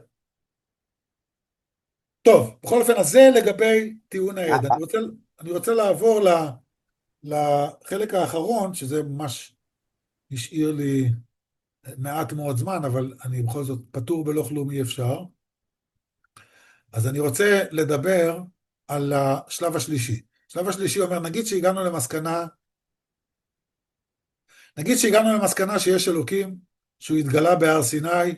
טוב, בכל אופן, אז זה לגבי טיעון העד. אני רוצה לעבור לחלק האחרון, שזה ממש השאיר לי מעט מאוד זמן, אבל אני בכל זאת פטור בלא כלום אי אפשר. אז אני רוצה לדבר על השלב השלישי. השלב השלישי אומר, נגיד שהגענו למסקנה שיש אלוקים, שהוא התגלה בהר סיני,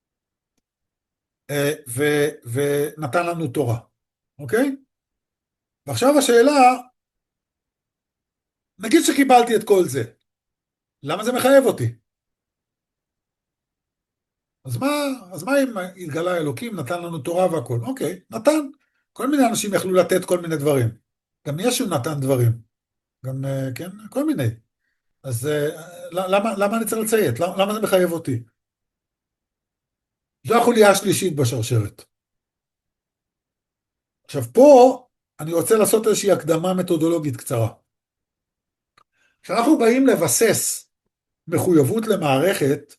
ונתן לנו תורה, אוקיי? ועכשיו השאלה, נגיד שקיבלתי את כל זה, למה זה מחייב אותי? אז מה אם התגלה אלוקים, נתן לנו תורה והכל? אוקיי, נתן. כל מיני אנשים יכלו לתת כל מיני דברים. גם ישו נתן דברים. גם, כן, כל מיני. אז למה אני צריך לציית? למה זה מחייב אותי? זו החוליה השלישית בשרשרת. עכשיו פה אני רוצה לעשות איזושהי הקדמה מתודולוגית קצרה. כשאנחנו באים לבסס מחויבות למערכת,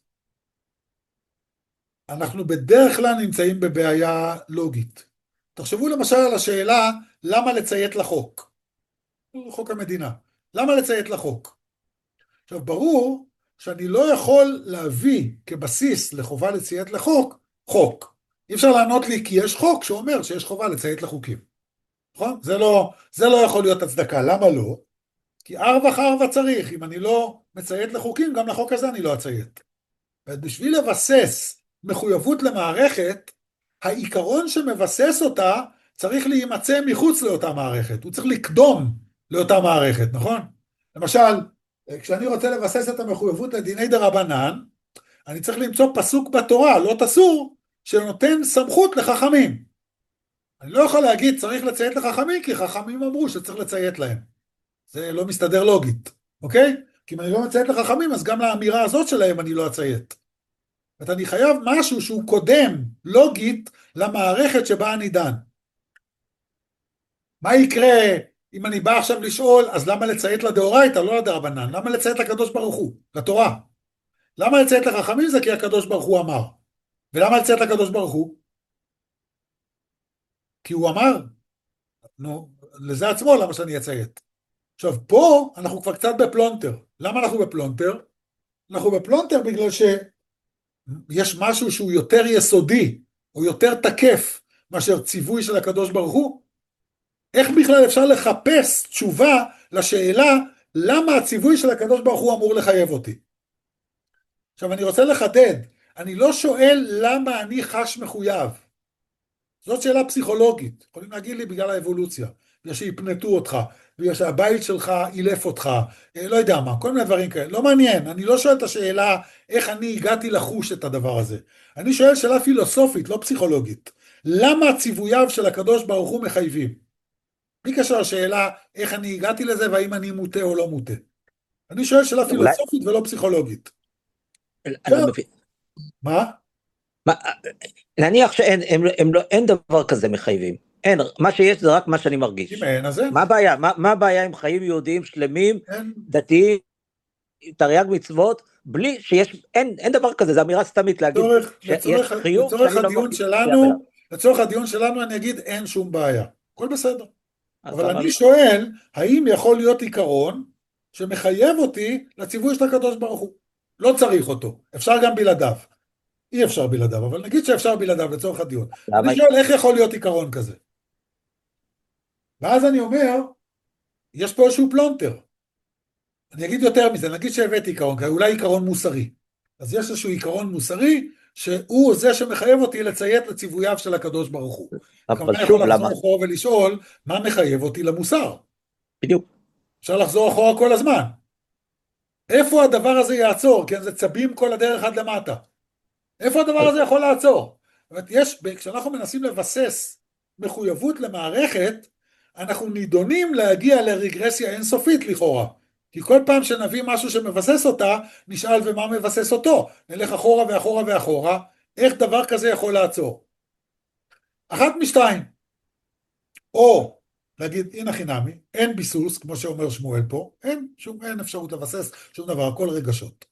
אנחנו בדרך כלל נמצאים בבעיה לוגית. תחשבו למשל על השאלה, למה לציית לחוק? חוק המדינה. למה לציית לחוק? עכשיו, ברור שאני לא יכול להביא כבסיס לחובה לציית לחוק, חוק. אי אפשר לענות לי כי יש חוק שאומר שיש חובה לציית לחוקים. נכון? זה לא יכול להיות הצדקה. למה לא? כי ערווה צריך. אם אני לא מציית לחוקים, גם לחוק הזה אני לא אציית. ובשביל לבסס מחויבות למערכת, העיקרון שמבסס אותה צריך להימצא מחוץ לאותה מערכת. הוא צריך לקדום לאותה מערכת, נכון? למשל, כשאני רוצה לבסס את המחויבות לדיני דרבנן, אני צריך למצוא פסוק בתורה, לא תסור, שנותן סמכות לחכמים. אני לא יכול להגיד צריך לציית לחכמים, כי חכמים אמרו שצריך לציית להם. זה לא מסתדר לוגית, אוקיי? כי אם אני לא מציית לחכמים, אז גם לאמירה הזאת שלהם אני לא אציית. אני חייב משהו שהוא קודם לוגית למערכת שבה אני דן. מה יקרה אם אני בא עכשיו לשאול, אז למה לציית לדאורייתא, לא לדרבנן? למה לציית לקדוש ברוך הוא, לתורה? למה לציית לחכמים? זה כי הקדוש ברוך הוא אמר. ולמה לציית לקדוש ברוך הוא? כי הוא אמר. נו, לזה עצמו למה שאני אציית. עכשיו, פה אנחנו כבר קצת בפלונטר. למה אנחנו בפלונטר? אנחנו בפלונטר בגלל שיש משהו שהוא יותר יסודי, או יותר תקף, מאשר ציווי של הקדוש ברוך הוא. איך בכלל אפשר לחפש תשובה לשאלה, למה הציווי של הקדוש ברוך הוא אמור לחייב אותי? עכשיו אני רוצה לחדד, אני לא שואל למה אני חש מחויב. זאת שאלה פסיכולוגית. יכולים להגיד לי בגלל האבולוציה, בגלל שיפנטו אותך, בגלל שהבית שלך אילף אותך, לא יודע מה, כל מיני דברים כאלה. לא מעניין, אני לא שואל את השאלה איך אני הגעתי לחוש את הדבר הזה. אני שואל שאלה פילוסופית, לא פסיכולוגית. למה ציווייו של הקדוש ברוך הוא מחייבים? בלי קשר לשאלה איך אני הגעתי לזה והאם אני מוטה או לא מוטה. אני שואל שאלה פילוסופית ולא פסיכולוגית. אני לא מבין. מה? נניח שאין דבר כזה מחייבים. אין, מה שיש זה רק מה שאני מרגיש. אם אין, אז אין. מה הבעיה? מה הבעיה עם חיים יהודיים שלמים, דתיים, תרי"ג מצוות, בלי שיש, אין דבר כזה, זו אמירה סתמית להגיד שיש חיוב. לצורך הדיון שלנו אני אגיד אין שום בעיה. הכל בסדר. אבל אני שואל, האם יכול להיות עיקרון שמחייב אותי לציווי של הקדוש ברוך הוא? לא צריך אותו, אפשר גם בלעדיו. אי אפשר בלעדיו, אבל נגיד שאפשר בלעדיו לצורך הדיון. אני שואל איך יכול להיות עיקרון כזה? ואז אני אומר, יש פה איזשהו פלונטר. אני אגיד יותר מזה, נגיד שהבאתי עיקרון, כי אולי עיקרון מוסרי. אז יש איזשהו עיקרון מוסרי, שהוא זה שמחייב אותי לציית לציווייו של הקדוש ברוך הוא. כמובן יכול לחזור אחורה ולשאול, מה מחייב אותי למוסר? בדיוק. אפשר לחזור אחורה כל הזמן. איפה הדבר הזה יעצור? כן, זה צבים כל הדרך עד למטה. איפה הדבר הזה יכול לעצור? כשאנחנו מנסים לבסס מחויבות למערכת, אנחנו נידונים להגיע לרגרסיה אינסופית לכאורה. כי כל פעם שנביא משהו שמבסס אותה, נשאל ומה מבסס אותו. נלך אחורה ואחורה ואחורה, איך דבר כזה יכול לעצור? אחת משתיים. או להגיד, הנה חינמי, אין ביסוס, כמו שאומר שמואל פה, אין אפשרות לבסס שום דבר, הכל רגשות.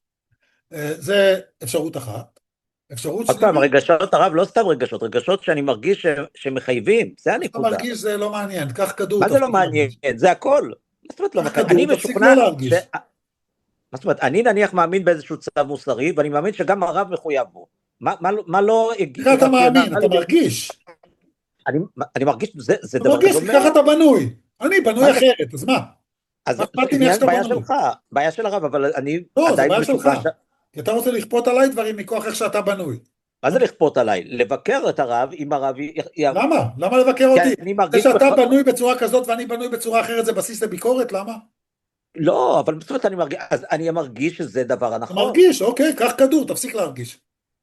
זה אפשרות אחת. אפשרות עוד שנייה, פעם, רגשות הרב, לא סתם רגשות, רגשות שאני מרגיש שמחייבים, זה אתה הנקודה. מרגיש זה לא מעניין, קח כדור, מה זה לא תפסיק מעניין? להרגיש. זה הכל. מה זאת אומרת לא קח מעניין? כדור, אני תפסיק משוכנע לא להרגיש. מה זאת אומרת, אני נניח מאמין באיזשהו צו מוסרי, ואני מאמין שגם הרב מחויב בו. מה לא ככה אתה מאמין, אתה רציונלי? מרגיש. אני מרגיש, זה אתה דבר מרגיש, גדול כי ככה מאוד. אתה בנוי. אני בנוי מה זה? אחרת, אז מה? אז מה זה אכפת לי מאיך שאתה בעיה בנוי? שלך, בעיה של הרב, אבל אני לא, זה עדיין בעיה שלך. משוכנע כי אתה רוצה לכפות עליי דברים מכוח איך שאתה בנוי. מה זה לכפות עליי? לבקר את הרב, אם הרב... למה? למה לבקר כי אותי? אני זה מרגיש... שאתה בנוי בצורה כזאת ואני בנוי בצורה אחרת זה בסיס לביקורת? למה? לא, אבל זאת אומרת, אז אני מרגיש שזה דבר אתה הנכון. מרגיש, אוקיי, קח כדור, תפסיק להרגיש.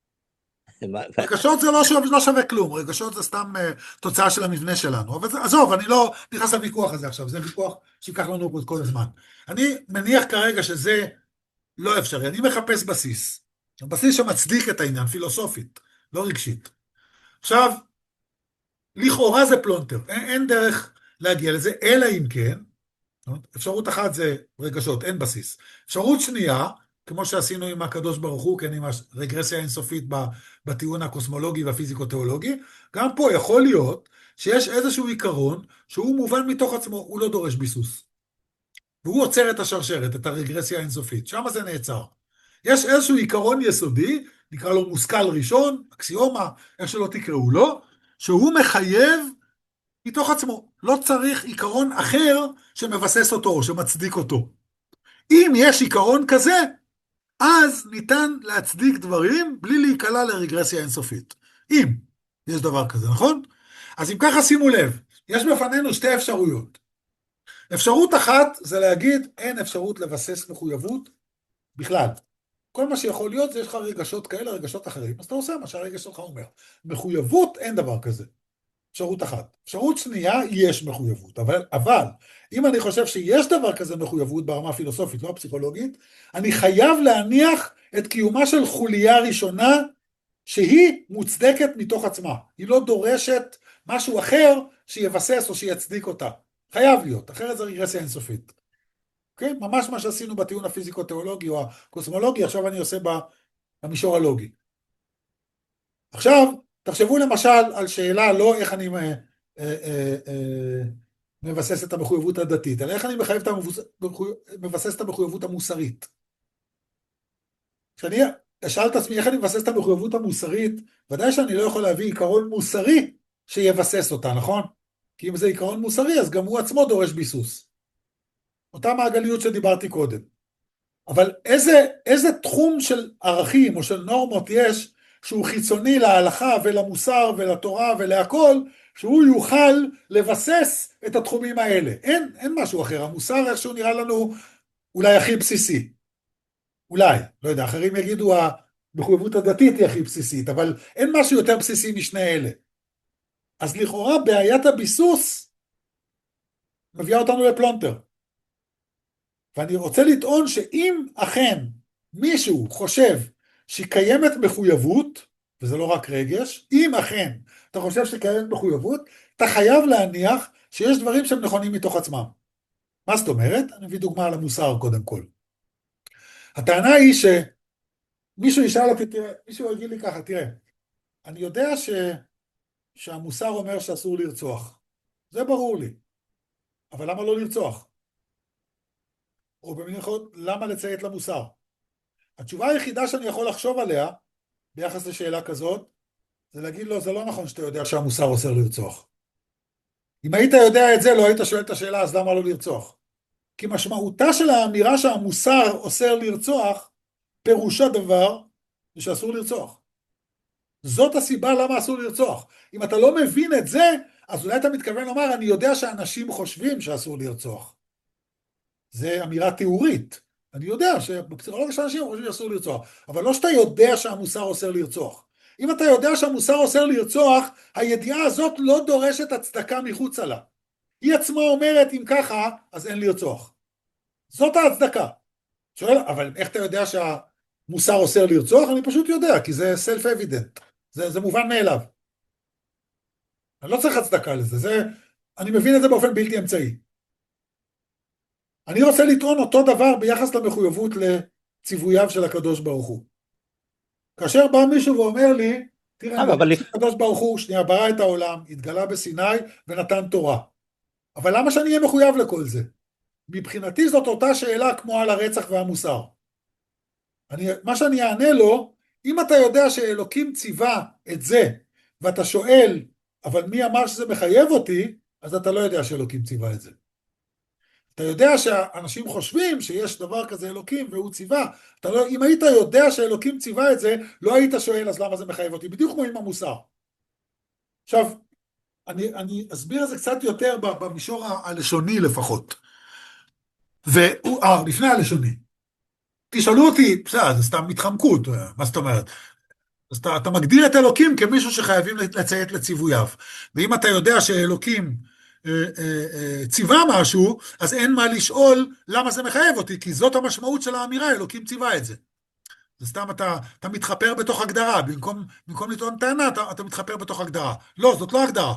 רגשות זה לא שווה כלום, רגשות זה סתם תוצאה של המבנה שלנו. אבל עזוב, אני לא נכנס לוויכוח הזה עכשיו, זה ויכוח שיקח לנו פה את כל הזמן. אני מניח כרגע שזה לא אפשרי, אני מחפש בסיס. בסיס שמצדיק את העניין, פילוסופית, לא רגשית. עכשיו, לכאורה זה פלונטר, אין דרך להגיע לזה, אלא אם כן, אפשרות אחת זה רגשות, אין בסיס. אפשרות שנייה, כמו שעשינו עם הקדוש ברוך הוא, כן, עם הרגרסיה האינסופית בטיעון הקוסמולוגי והפיזיקו-תיאולוגי, גם פה יכול להיות שיש איזשהו עיקרון שהוא מובן מתוך עצמו, הוא לא דורש ביסוס. והוא עוצר את השרשרת, את הרגרסיה האינסופית, שם זה נעצר. יש איזשהו עיקרון יסודי, נקרא לו מושכל ראשון, אקסיומה, איך שלא תקראו לו, שהוא מחייב מתוך עצמו. לא צריך עיקרון אחר שמבסס אותו או שמצדיק אותו. אם יש עיקרון כזה, אז ניתן להצדיק דברים בלי להיקלע לרגרסיה אינסופית. אם יש דבר כזה, נכון? אז אם ככה שימו לב, יש בפנינו שתי אפשרויות. אפשרות אחת זה להגיד אין אפשרות לבסס מחויבות בכלל. כל מה שיכול להיות זה יש לך רגשות כאלה, רגשות אחרים, אז אתה עושה מה שהרגש שלך אומר. מחויבות אין דבר כזה. אפשרות אחת. אפשרות שנייה, יש מחויבות. אבל אם אני חושב שיש דבר כזה מחויבות ברמה הפילוסופית, לא הפסיכולוגית, אני חייב להניח את קיומה של חוליה ראשונה שהיא מוצדקת מתוך עצמה. היא לא דורשת משהו אחר שיבסס או שיצדיק אותה. חייב להיות, אחרת זה רגרסיה אינסופית. כן? ממש מה שעשינו בטיעון הפיזיקו-תיאולוגי או הקוסמולוגי, עכשיו אני עושה במישור הלוגי. עכשיו, תחשבו למשל על שאלה לא איך אני מבסס את המחויבות הדתית, אלא איך אני מבסס את המחויבות המוסרית. כשאני אשאל את עצמי איך אני מבסס את המחויבות המוסרית, ודאי שאני לא יכול להביא עיקרון מוסרי שיבסס אותה, נכון? כי אם זה עיקרון מוסרי, אז גם הוא עצמו דורש ביסוס. אותה מעגליות שדיברתי קודם. אבל איזה תחום של ערכים או של נורמות יש שהוא חיצוני להלכה ולמוסר ולתורה ולהכל, שהוא יוכל לבסס את התחומים האלה. אין משהו אחר. המוסר איכשהו נראה לנו אולי הכי בסיסי. אולי, לא יודע, אחרים יגידו המחויבות הדתית היא הכי בסיסית, אבל אין משהו יותר בסיסי משני אלה. אז לכאורה בעיית הביסוס מביאה אותנו לפלונטר. ואני רוצה לטעון שאם אכן מישהו חושב שקיימת מחויבות, וזה לא רק רגש, אם אכן אתה חושב שקיימת מחויבות, אתה חייב להניח שיש דברים שהם נכונים מתוך עצמם. מה זאת אומרת? אני מביא דוגמה על המוסר קודם כל. הטענה היא שמישהו ישאל אותי, תראה, מישהו יגיד לי ככה, תראה, אני יודע שהמוסר אומר שאסור לרצוח. זה ברור לי. אבל למה לא לרצוח? או במילים אחרות, למה לציית למוסר? התשובה היחידה שאני יכול לחשוב עליה, ביחס לשאלה כזאת, זה להגיד לו, זה לא נכון שאתה יודע שהמוסר אוסר לרצוח. אם היית יודע את זה, לא היית שואל את השאלה, אז למה לא לרצוח? כי משמעותה של האמירה שהמוסר אוסר לרצוח, פירושה דבר, זה שאסור לרצוח. זאת הסיבה למה אסור לרצוח. אם אתה לא מבין את זה, אז אולי אתה מתכוון לומר, אני יודע שאנשים חושבים שאסור לרצוח. זה אמירה תיאורית. אני יודע שבפסיכולוגיה של אנשים חושבים שאסור לרצוח, אבל לא שאתה יודע שהמוסר אוסר לרצוח. אם אתה יודע שהמוסר אוסר לרצוח, הידיעה הזאת לא דורשת הצדקה מחוץ לה. היא עצמה אומרת, אם ככה, אז אין לרצוח. זאת ההצדקה. שואל, אבל איך אתה יודע שהמוסר אוסר לרצוח? אני פשוט יודע, כי זה self-evident. זה מובן מאליו. אני לא צריך הצדקה לזה. אני מבין את זה באופן בלתי אמצעי. אני רוצה לטעון אותו דבר ביחס למחויבות לציווייו של הקדוש ברוך הוא. כאשר בא מישהו ואומר לי, תראה, אני יודע שהקדוש ברוך הוא שנייה ברא את העולם, התגלה בסיני ונתן תורה. אבל למה שאני אהיה מחויב לכל זה? מבחינתי זאת אותה שאלה כמו על הרצח והמוסר. מה שאני אענה לו, אם אתה יודע שאלוקים ציווה את זה, ואתה שואל, אבל מי אמר שזה מחייב אותי, אז אתה לא יודע שאלוקים ציווה את זה. אתה יודע שאנשים חושבים שיש דבר כזה אלוקים והוא ציווה, אם היית יודע שאלוקים ציווה את זה, לא היית שואל אז למה זה מחייב אותי, בדיוק כמו עם המוסר. עכשיו, אני אסביר את זה קצת יותר במישור הלשוני לפחות. לפני הלשוני. תשאלו אותי, בסדר, זה סתם מתחמקות, מה זאת אומרת? אז אתה מגדיר את אלוקים כמישהו שחייבים לציית לציווייו. ואם אתה יודע שאלוקים ציווה משהו, אז אין מה לשאול למה זה מחייב אותי, כי זאת המשמעות של האמירה, אלוקים ציווה את זה. זה סתם אתה מתחפר בתוך הגדרה, במקום לטעון טענה, אתה מתחפר בתוך הגדרה. לא, זאת לא הגדרה.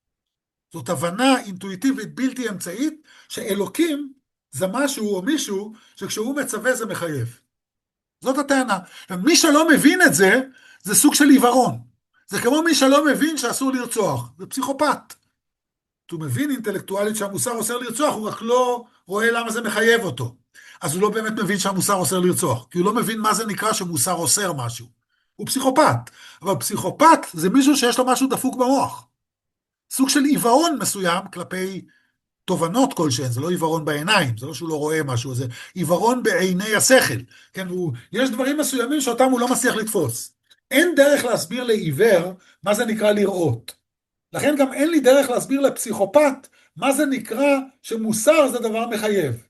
זאת הבנה אינטואיטיבית בלתי אמצעית, שאלוקים זה משהו או מישהו שכשהוא מצווה זה מחייב. זאת הטענה. ומי שלא מבין את זה, זה סוג של עיוורון. זה כמו מי שלא מבין שאסור לרצוח. זה פסיכופת. הוא מבין אינטלקטואלית שהמוסר אוסר לרצוח, הוא רק לא רואה למה זה מחייב אותו. אז הוא לא באמת מבין שהמוסר אוסר לרצוח, כי הוא לא מבין מה זה נקרא שמוסר אוסר משהו. הוא פסיכופת. אבל פסיכופת זה מישהו שיש לו משהו דפוק במוח. סוג של עיוורון מסוים כלפי תובנות כלשהן, זה לא עיוורון בעיניים, זה לא שהוא לא רואה משהו, זה עיוורון בעיני השכל. כן, יש דברים מסוימים שאותם הוא לא מצליח לתפוס. אין דרך להסביר לעיוור מה זה נקרא לראות. לכן גם אין לי דרך להסביר לפסיכופת מה זה נקרא שמוסר זה דבר מחייב.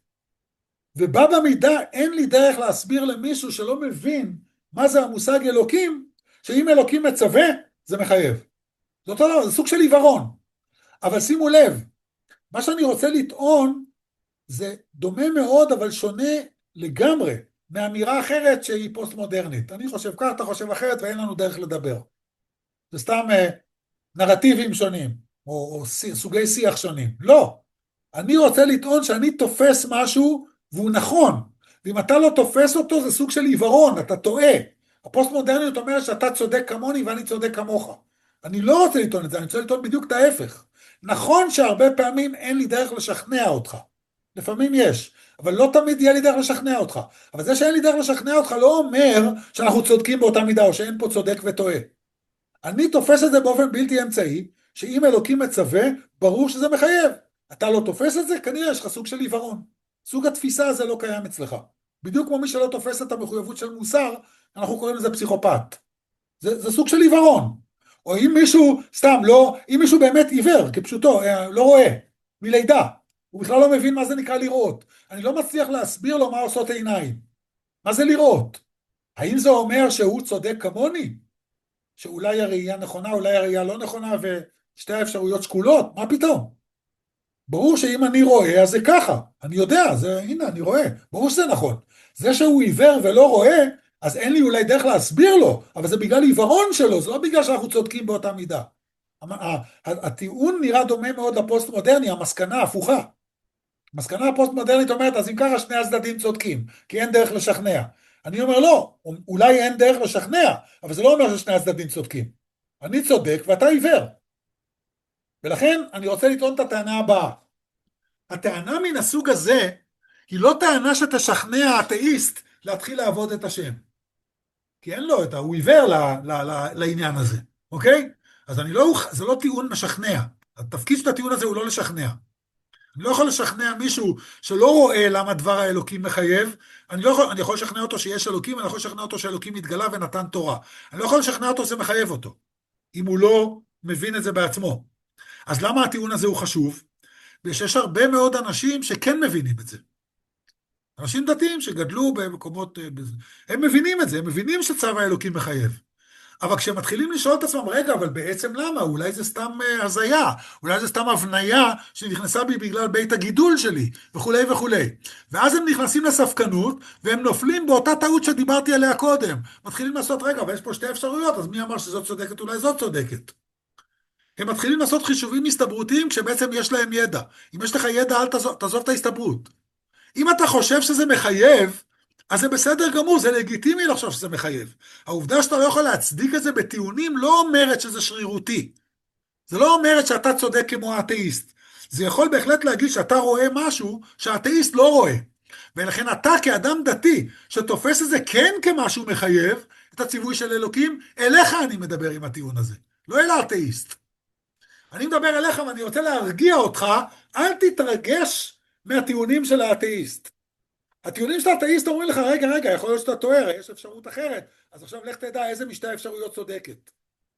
ובא במידה אין לי דרך להסביר למישהו שלא מבין מה זה המושג אלוקים, שאם אלוקים מצווה זה מחייב. זאת אומרת, זה סוג של עיוורון. אבל שימו לב, מה שאני רוצה לטעון זה דומה מאוד אבל שונה לגמרי מאמירה אחרת שהיא פוסט מודרנית. אני חושב כך, אתה חושב אחרת ואין לנו דרך לדבר. זה סתם נרטיבים שונים או סוגי שיח שונים. לא. אני רוצה לטעון שאני תופס משהו והוא נכון. ואם אתה לא תופס אותו זה סוג של עיוורון, אתה טועה. הפוסט מודרניות אומרת שאתה צודק כמוני ואני צודק כמוך. אני לא רוצה לטעון את זה, אני רוצה לטעון בדיוק את ההפך. נכון שהרבה פעמים אין לי דרך לשכנע אותך. לפעמים יש, אבל לא תמיד יהיה לי דרך לשכנע אותך. אבל זה שאין לי דרך לשכנע אותך לא אומר שאנחנו צודקים באותה מידה, או שאין פה צודק וטועה. אני תופס את זה באופן בלתי אמצעי, שאם אלוקים מצווה, ברור שזה מחייב. אתה לא תופס את זה, כנראה יש לך סוג של עיוורון. סוג התפיסה הזה לא קיים אצלך. בדיוק כמו מי שלא תופס את המחויבות של מוסר, אנחנו קוראים לזה פסיכופת. זה סוג של עיוורון. או אם מישהו, סתם, לא, אם מישהו באמת עיוור, כפשוטו, לא רואה, מלידה, הוא בכלל לא מבין מה זה נקרא לראות. אני לא מצליח להסביר לו מה עושות עיניים. מה זה לראות? האם זה אומר שהוא צודק כמוני? שאולי הראייה נכונה, אולי הראייה לא נכונה, ושתי האפשרויות שקולות? מה פתאום? ברור שאם אני רואה, אז זה ככה. אני יודע, הנה, אני רואה. ברור שזה נכון. זה שהוא עיוור ולא רואה, אז אין לי אולי דרך להסביר לו, אבל זה בגלל עיוורון שלו, זה לא בגלל שאנחנו צודקים באותה מידה. הטיעון נראה דומה מאוד לפוסט מודרני, המסקנה הפוכה. המסקנה הפוסט מודרנית אומרת, אז אם ככה שני הצדדים צודקים, כי אין דרך לשכנע. אני אומר לא, אולי אין דרך לשכנע, אבל זה לא אומר ששני הצדדים צודקים. אני צודק ואתה עיוור. ולכן אני רוצה לטעון את הטענה הבאה. הטענה מן הסוג הזה, היא לא טענה שתשכנע אתאיסט להתחיל לעבוד את השם. כי אין לו הוא עיוור לעניין הזה, אוקיי? אז זה לא טיעון משכנע. התפקיד של הטיעון הזה הוא לא לשכנע. אני לא יכול לשכנע מישהו שלא רואה למה דבר האלוקים מחייב, אני יכול לשכנע אותו שיש אלוקים, אני יכול לשכנע אותו שאלוקים התגלה ונתן תורה. אני לא יכול לשכנע אותו שזה מחייב אותו, אם הוא לא מבין את זה בעצמו. אז למה הטיעון הזה הוא חשוב? ויש הרבה מאוד אנשים שכן מבינים את זה. אנשים דתיים שגדלו במקומות, הם מבינים את זה, הם מבינים שצו האלוקים מחייב. אבל כשהם מתחילים לשאול את עצמם, רגע, אבל בעצם למה? אולי זה סתם הזיה, אולי זה סתם הבניה שנכנסה בי בגלל בית הגידול שלי, וכו' וכו'. ואז הם נכנסים לספקנות, והם נופלים באותה טעות שדיברתי עליה קודם. מתחילים לעשות, רגע, אבל יש פה שתי אפשרויות, אז מי אמר שזאת צודקת, אולי זאת צודקת. הם מתחילים לעשות חישובים הסתברותיים כשבעצם יש להם ידע. אם יש לך ידע, אל תעזוב את ההסתברות. אם אתה חושב שזה מחייב, אז זה בסדר גמור, זה לגיטימי לחשוב שזה מחייב. העובדה שאתה לא יכול להצדיק את זה בטיעונים לא אומרת שזה שרירותי. זה לא אומרת שאתה צודק כמו האתאיסט. זה יכול בהחלט להגיד שאתה רואה משהו שהאתאיסט לא רואה. ולכן אתה כאדם דתי שתופס את זה כן כמשהו מחייב, את הציווי של אלוקים, אליך אני מדבר עם הטיעון הזה, לא אל האתאיסט. אני מדבר אליך ואני רוצה להרגיע אותך, אל תתרגש מהטיעונים של האתאיסט. הטיעונים של האתאיסט אומרים לך, רגע, יכול להיות שאתה טועה, יש אפשרות אחרת, אז עכשיו לך תדע איזה משתי האפשרויות צודקת.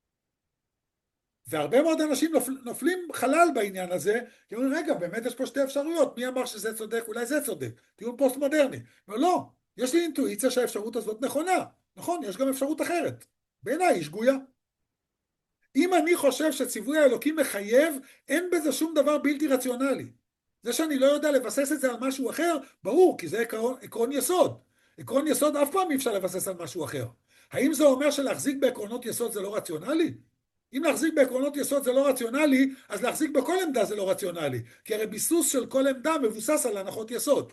והרבה מאוד אנשים נופלים חלל בעניין הזה, כי אומרים, רגע, באמת יש פה שתי אפשרויות, מי אמר שזה צודק, אולי זה צודק, טיעון פוסט מודרני. אבל לא, יש לי אינטואיציה שהאפשרות הזאת נכונה. נכון, יש גם אפשרות אחרת. בעיניי היא שגויה. אם אני חושב שציווי האלוקים מחייב, אין בזה שום דבר בלתי רציונלי. זה שאני לא יודע לבסס את זה על משהו אחר, ברור, כי זה עקרון יסוד. עקרון יסוד אף פעם אי אפשר לבסס על משהו אחר. האם זה אומר שלהחזיק בעקרונות יסוד זה לא רציונלי? אם להחזיק בעקרונות יסוד זה לא רציונלי, אז להחזיק בכל עמדה זה לא רציונלי. כי הרי ביסוס של כל עמדה מבוסס על הנחות יסוד.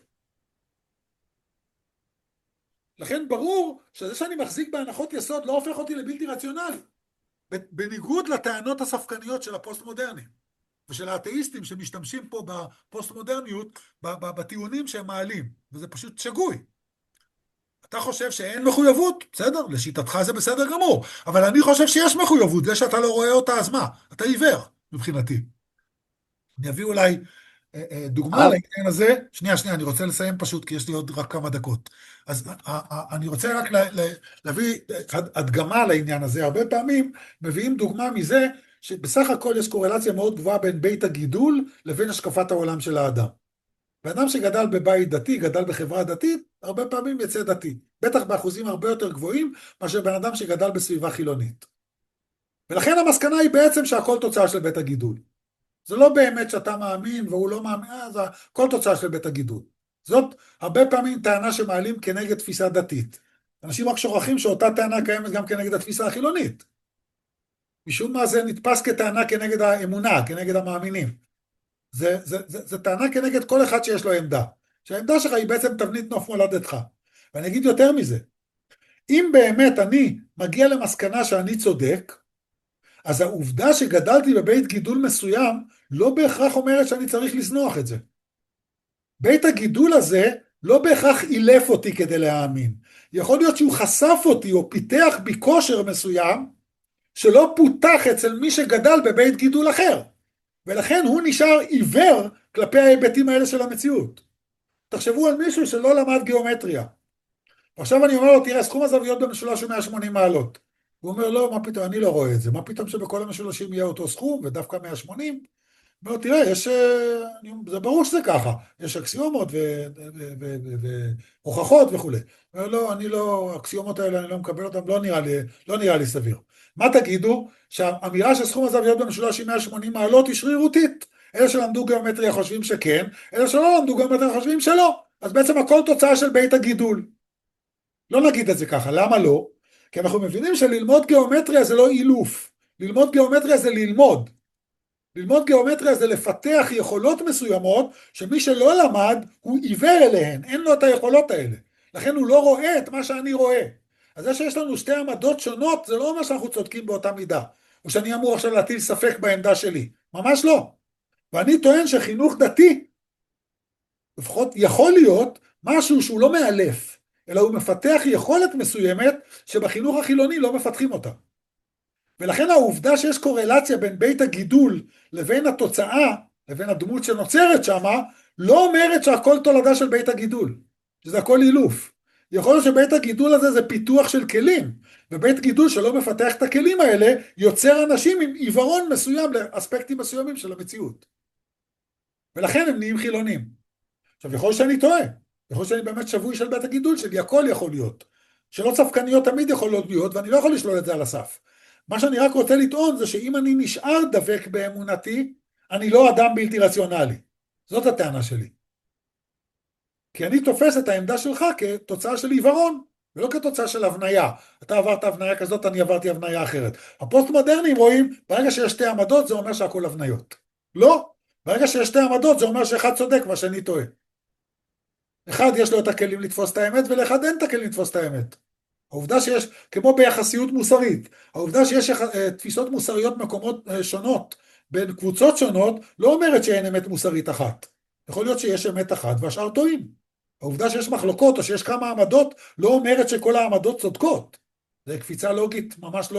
לכן ברור שזה שאני מחזיק בהנחות יסוד לא הופך אותי לבלתי רציונלי. בניגוד לטענות הספקניות של הפוסט-מודרנים, ושל האתאיסטים שמשתמשים פה בפוסט-מודרניות, בטיעונים שהם מעלים, וזה פשוט שגוי. אתה חושב שאין מחויבות? בסדר, לשיטתך זה בסדר גמור, אבל אני חושב שיש מחויבות, זה שאתה לא רואה אותה, אז מה? אתה עיוור, מבחינתי. אני אביא אולי דוגמה לעניין הזה, שנייה, אני רוצה לסיים פשוט, כי יש לי עוד רק כמה דקות. אז אני רוצה רק להביא הדגמה לעניין הזה. הרבה פעמים מביאים דוגמה מזה, שבסך הכל יש קורלציה מאוד גבוהה בין בית הגידול לבין השקפת העולם של האדם. באדם שגדל בבית דתי, גדל בחברה דתית, הרבה פעמים יצא דתי. בטח באחוזים הרבה יותר גבוהים, מאשר בן אדם שגדל בסביבה חילונית. ולכן המסקנה היא בעצם שהכל תוצאה של בית הגידול. זה לא באמת שאתה מאמין והוא לא מאמין, זה כל תוצאה של בית הגידול. זאת הרבה פעמים טענה שמעלים כנגד תפיסה דתית. אנשים רק שוכחים שאותה טענה קיימת גם כנגד התפיסה החילונית. משום מה זה נתפס כטענה כנגד האמונה, כנגד המאמינים. זה טענה כנגד כל אחד שיש לו עמדה. שהעמדה שלך היא בעצם תבנית נוף מולדתך. ואני אגיד יותר מזה. אם באמת אני מגיע למסקנה שאני צודק, אז העובדה שגדלתי בבית גידול מסוים, לא בהכרח אומרת שאני צריך לזנוח את זה. בית הגידול הזה לא בהכרח אילף אותי כדי להאמין. יכול להיות שהוא חשף אותי או פיתח בי כושר מסוים, שלא פותח אצל מי שגדל בבית גידול אחר. ולכן הוא נשאר עיוור כלפי ההיבטים האלה של המציאות. תחשבו על מישהו שלא למד גיאומטריה. ועכשיו אני אומר לו, תראה, סכום הזוויות במשולש הוא 180 מעלות. הוא אומר, לא, מה פתאום, אני לא רואה את זה. מה פתאום שבכל המשולשים יהיה אותו סכום, ודווקא 180? הוא אומר, תראה, זה ברור שזה ככה. יש אקסיומות והוכחות וכו'. הוא אומר, לא, האקסיומות האלה, אני לא מקבל אותם, לא נראה לי סביר. מה תגידו? שהאמירה של סכום הזוויות במשולש היא 180 מעלות היא שרירותית. אלה שלמדו גיאומטריה חושבים שכן, אלה שלא למדו גיאומטריה חושבים שלא. אז בעצם הכל תוצאה של בית הגידול. לא נגיד את זה ככה, למה לא? כי אנחנו מבינים שללמוד גיאומטריה זה לא אילוף. ללמוד גיאומטריה זה ללמוד. ללמוד גיאומטריה זה לפתח יכולות מסוימות, שמי שלא למד הוא עיוור אליהן, אין לו את היכולות האלה. לכן הוא לא רואה את מה שאני רואה. אז זה שיש לנו שתי עמדות שונות, זה לא אומר שאנחנו צודקים באותה מידה. או שאני אמור עכשיו להטיל ספק בעמדה שלי. ממש לא. ואני טוען שחינוך דתי, לפחות יכול להיות משהו שהוא לא מאלף, אלא הוא מפתח יכולת מסוימת שבחינוך החילוני לא מפתחים אותה. ולכן העובדה שיש קורלציה בין בית הגידול לבין התוצאה, לבין הדמות שנוצרת שמה, לא אומרת שהכל תולדה של בית הגידול, שזה הכל אילוף. יכול להיות שבית הגידול הזה זה פיתוח של כלים, ובית גידול שלא מפתח את הכלים האלה, יוצר אנשים עם עיוורון מסוים לאספקטים מסוימים של המציאות. ולכן הם נהיים חילונים. עכשיו, יכול להיות שאני טועה, יכול להיות שאני באמת שבוי של בית הגידול שלי, הכל יכול להיות. שלא צפקניות תמיד יכולות להיות, ואני לא יכול לשלול את זה על הסף. מה שאני רק רוצה לטעון זה שאם אני נשאר דבק באמונתי, אני לא אדם בלתי רציונלי. זאת הטענה שלי. כי אני תופס את העמדה שלך כתוצאה של עיוורון, ולא כתוצאה של הבניה. אתה עברת הבניה כזאת, אני עברתי הבניה אחרת. הפוסט-מודרנים רואים, ברגע שיש שתי עמדות, זה אומר שהכל הבניות. לא, ברגע שיש שתי עמדות, זה אומר שאחד צודק והשני טועה. אחד יש לו את הכלים לתפוס את האמת, ולאחד אין את הכלים לתפוס את האמת. העובדה שיש, כמו ביחסיות מוסרית, העובדה שיש תפיסות מוסריות מקומות שונות, בין קבוצות שונות, לא אומרת שאין אמת מוסרית אחת. יכול להיות שיש אמת אחת והשאר טועים. העובדה שיש מחלוקות או שיש כמה עמדות, לא אומרת שכל העמדות צודקות. זה קפיצה לוגית ממש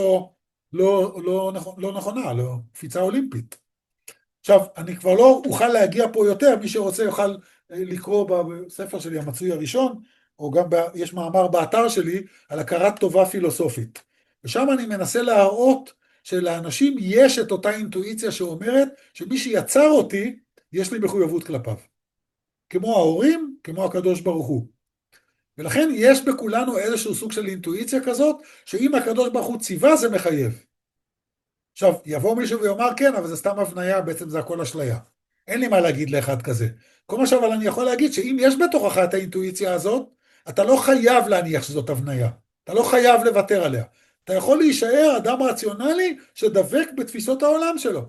לא נכונה, לא קפיצה אולימפית. עכשיו, אני כבר לא אוכל להגיע פה יותר, מי שרוצה יוכל לקרוא בספר שלי, המצוי הראשון, או גם יש מאמר באתר שלי, על הכרת טובה פילוסופית. ושם אני מנסה להראות שלאנשים יש את אותה אינטואיציה שאומרת, שמי שיצר אותי, יש לי מחויבות כלפיו. כמו ההורים, כמו הקדוש ברוך הוא. ולכן יש בכולנו איזשהו סוג של אינטואיציה כזאת, שאם הקדוש ברוך הוא ציווה זה מחייב. עכשיו, יבוא מישהו ויאמר, כן, אבל זה סתם הבניה, בעצם זה הכל אשליה. אין לי מה להגיד לאחד כזה. כל מה אבל אני יכול להגיד שאם יש בתוכך את האינטואיציה הזאת, אתה לא חייב להניח שזאת הבניה. אתה לא חייב לוותר עליה. אתה יכול להישאר אדם רציונלי שדבק בתפיסות העולם שלו.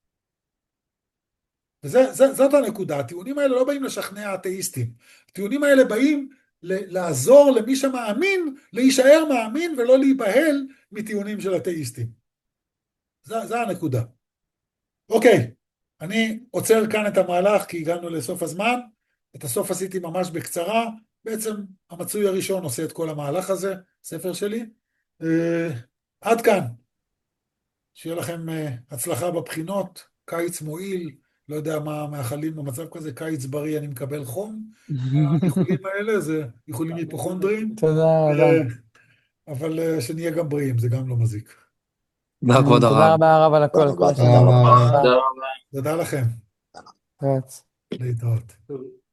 וזאת הנקודה. הטיעונים האלה לא באים לשכנע אתאיסטים. הטיעונים האלה באים לעזור למי שמאמין, להישאר מאמין ולא להיבהל מטיעונים של אתאיסטים. זה הנקודה. אוקיי, אני עוצר כאן את המהלך כי הגענו לסוף הזמן. את הסוף עשיתי ממש בקצרה. בעצם המצוי הראשון עושה את כל המהלך הזה, ספר שלי. עד כאן. שיהיה לכם הצלחה בבחינות, קיץ מועיל, לא יודע מה מאחלים במצב כזה, קיץ בריא, אני מקבל חום. האיחולים האלה זה איחולים היפוכונדריים. תודה רבה. אבל שנהיה גם בריאים, זה גם לא מזיק. תודה רבה הרב על הכל. תודה לכם. להתראות. להתראות.